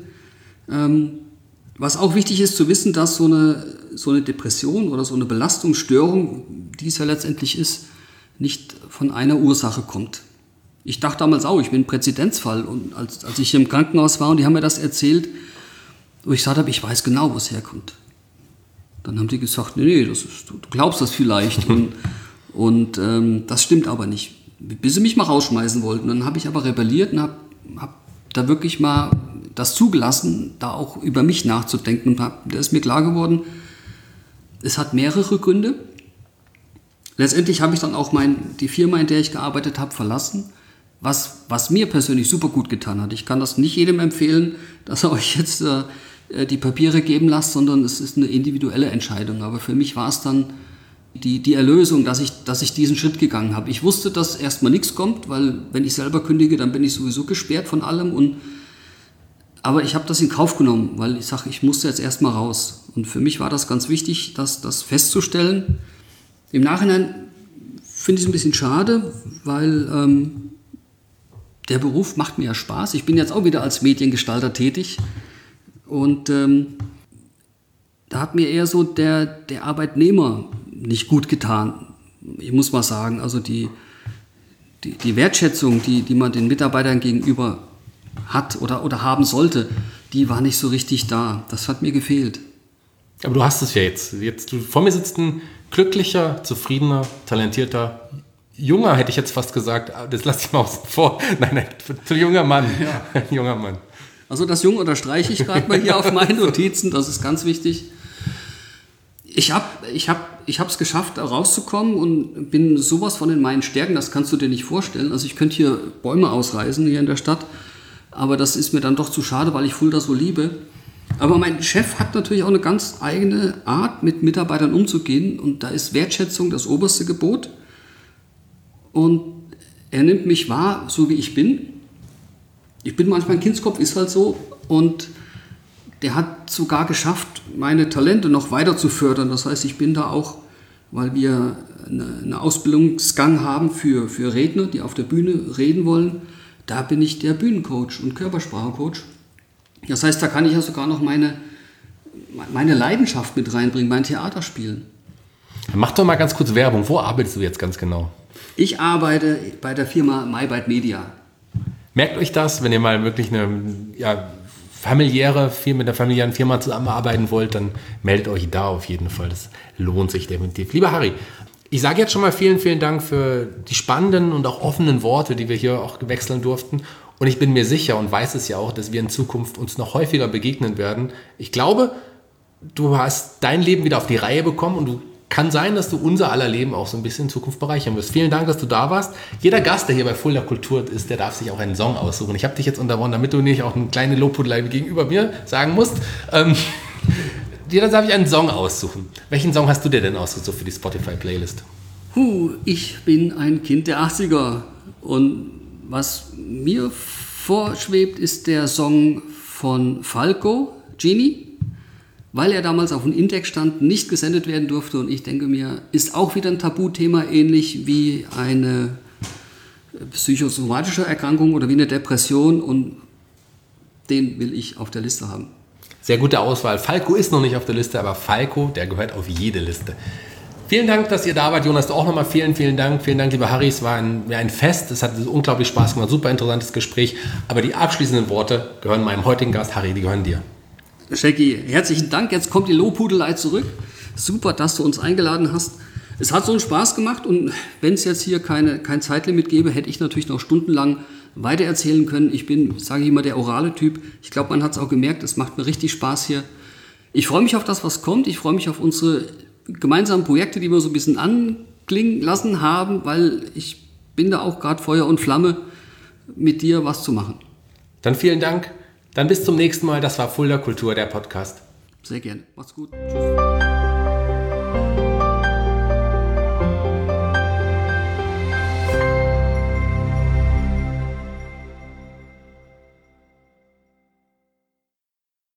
Was auch wichtig ist zu wissen, dass so eine Depression oder so eine Belastungsstörung, die es ja letztendlich ist, nicht von einer Ursache kommt. Ich dachte damals auch, ich bin ein Präzedenzfall. Und als ich hier im Krankenhaus war und die haben mir das erzählt, wo ich gesagt habe, ich weiß genau, wo es herkommt. Dann haben die gesagt, nee, du glaubst das vielleicht. und das stimmt aber nicht. Bis sie mich mal rausschmeißen wollten. Dann habe ich aber rebelliert und hab da wirklich mal das zugelassen, da auch über mich nachzudenken. Und da ist mir klar geworden, es hat mehrere Gründe. Letztendlich habe ich dann auch die Firma, in der ich gearbeitet habe, verlassen, was mir persönlich super gut getan hat. Ich kann das nicht jedem empfehlen, dass er euch jetzt die Papiere geben lasst, sondern es ist eine individuelle Entscheidung. Aber für mich war es dann die Erlösung, dass ich diesen Schritt gegangen habe. Ich wusste, dass erstmal nichts kommt, weil wenn ich selber kündige, dann bin ich sowieso gesperrt von allem. Aber ich habe das in Kauf genommen, weil ich sage, ich musste jetzt erstmal raus. Und für mich war das ganz wichtig, das festzustellen. Im Nachhinein finde ich es ein bisschen schade, weil der Beruf macht mir ja Spaß. Ich bin jetzt auch wieder als Mediengestalter tätig und da hat mir eher so der Arbeitnehmer nicht gut getan. Ich muss mal sagen, also die Wertschätzung, die man den Mitarbeitern gegenüber hat oder haben sollte, die war nicht so richtig da. Das hat mir gefehlt. Aber du hast es ja jetzt. Vor mir sitzt ein glücklicher, zufriedener, talentierter, junger, hätte ich jetzt fast gesagt, das lasse ich mal außen vor. Nein, junger Mann. Ja. Ein junger Mann. Also das Jung unterstreiche ich gerade mal hier auf meinen Notizen, das ist ganz wichtig. Ich habe es geschafft, da rauszukommen und bin sowas von in meinen Stärken, das kannst du dir nicht vorstellen. Also ich könnte hier Bäume ausreißen hier in der Stadt, aber das ist mir dann doch zu schade, weil ich Fulda so liebe. Aber mein Chef hat natürlich auch eine ganz eigene Art, mit Mitarbeitern umzugehen. Und da ist Wertschätzung das oberste Gebot. Und er nimmt mich wahr, so wie ich bin. Ich bin manchmal ein Kindskopf, ist halt so. Und der hat sogar geschafft, meine Talente noch weiter zu fördern. Das heißt, ich bin da auch, weil wir eine Ausbildungsgang haben für Redner, die auf der Bühne reden wollen, da bin ich der Bühnencoach und Körpersprachecoach. Das heißt, da kann ich ja sogar noch meine Leidenschaft mit reinbringen, mein Theaterspielen. Mach doch mal ganz kurz Werbung. Wo arbeitest du jetzt ganz genau? Ich arbeite bei der Firma MyBite Media. Merkt euch das, wenn ihr mal wirklich mit einer familiären Firma zusammenarbeiten wollt, dann meldet euch da auf jeden Fall. Das lohnt sich definitiv. Lieber Harry, ich sage jetzt schon mal vielen, vielen Dank für die spannenden und auch offenen Worte, die wir hier auch wechseln durften. Und ich bin mir sicher und weiß es ja auch, dass wir in Zukunft uns noch häufiger begegnen werden. Ich glaube, du hast dein Leben wieder auf die Reihe bekommen und du kann sein, dass du unser aller Leben auch so ein bisschen in Zukunft bereichern wirst. Vielen Dank, dass du da warst. Jeder Gast, der hier bei Fulda Kultur ist, der darf sich auch einen Song aussuchen. Ich habe dich jetzt unterbrochen, damit du nicht auch eine kleine Lobhudelei gegenüber mir sagen musst. Jeder darf ich einen Song aussuchen. Welchen Song hast du dir denn ausgesucht für die Spotify-Playlist? Ich bin ein Kind der 80er. Und was mir vorschwebt, ist der Song von Falco, Genie, weil er damals auf dem Index stand, nicht gesendet werden durfte. Und ich denke mir, ist auch wieder ein Tabuthema, ähnlich wie eine psychosomatische Erkrankung oder wie eine Depression. Und den will ich auf der Liste haben. Sehr gute Auswahl. Falco ist noch nicht auf der Liste, aber Falco, der gehört auf jede Liste. Vielen Dank, dass ihr da wart. Jonas, du auch nochmal vielen Dank. Vielen Dank, lieber Harry. Es war ein Fest. Es hat unglaublich Spaß gemacht. Super interessantes Gespräch. Aber die abschließenden Worte gehören meinem heutigen Gast, Harry, die gehören dir. Shaggy, herzlichen Dank. Jetzt kommt die Lobhudelei zurück. Super, dass du uns eingeladen hast. Es hat so einen Spaß gemacht und wenn es jetzt hier kein Zeitlimit gäbe, hätte ich natürlich noch stundenlang weitererzählen können. Ich bin, sage ich immer, der orale Typ. Ich glaube, man hat es auch gemerkt, es macht mir richtig Spaß hier. Ich freue mich auf das, was kommt. Ich freue mich auf unsere gemeinsamen Projekte, die wir so ein bisschen anklingen lassen haben, weil ich bin da auch gerade Feuer und Flamme, mit dir was zu machen. Dann vielen Dank. Dann bis zum nächsten Mal. Das war Fulda Kultur, der Podcast. Sehr gerne. Macht's gut. Tschüss.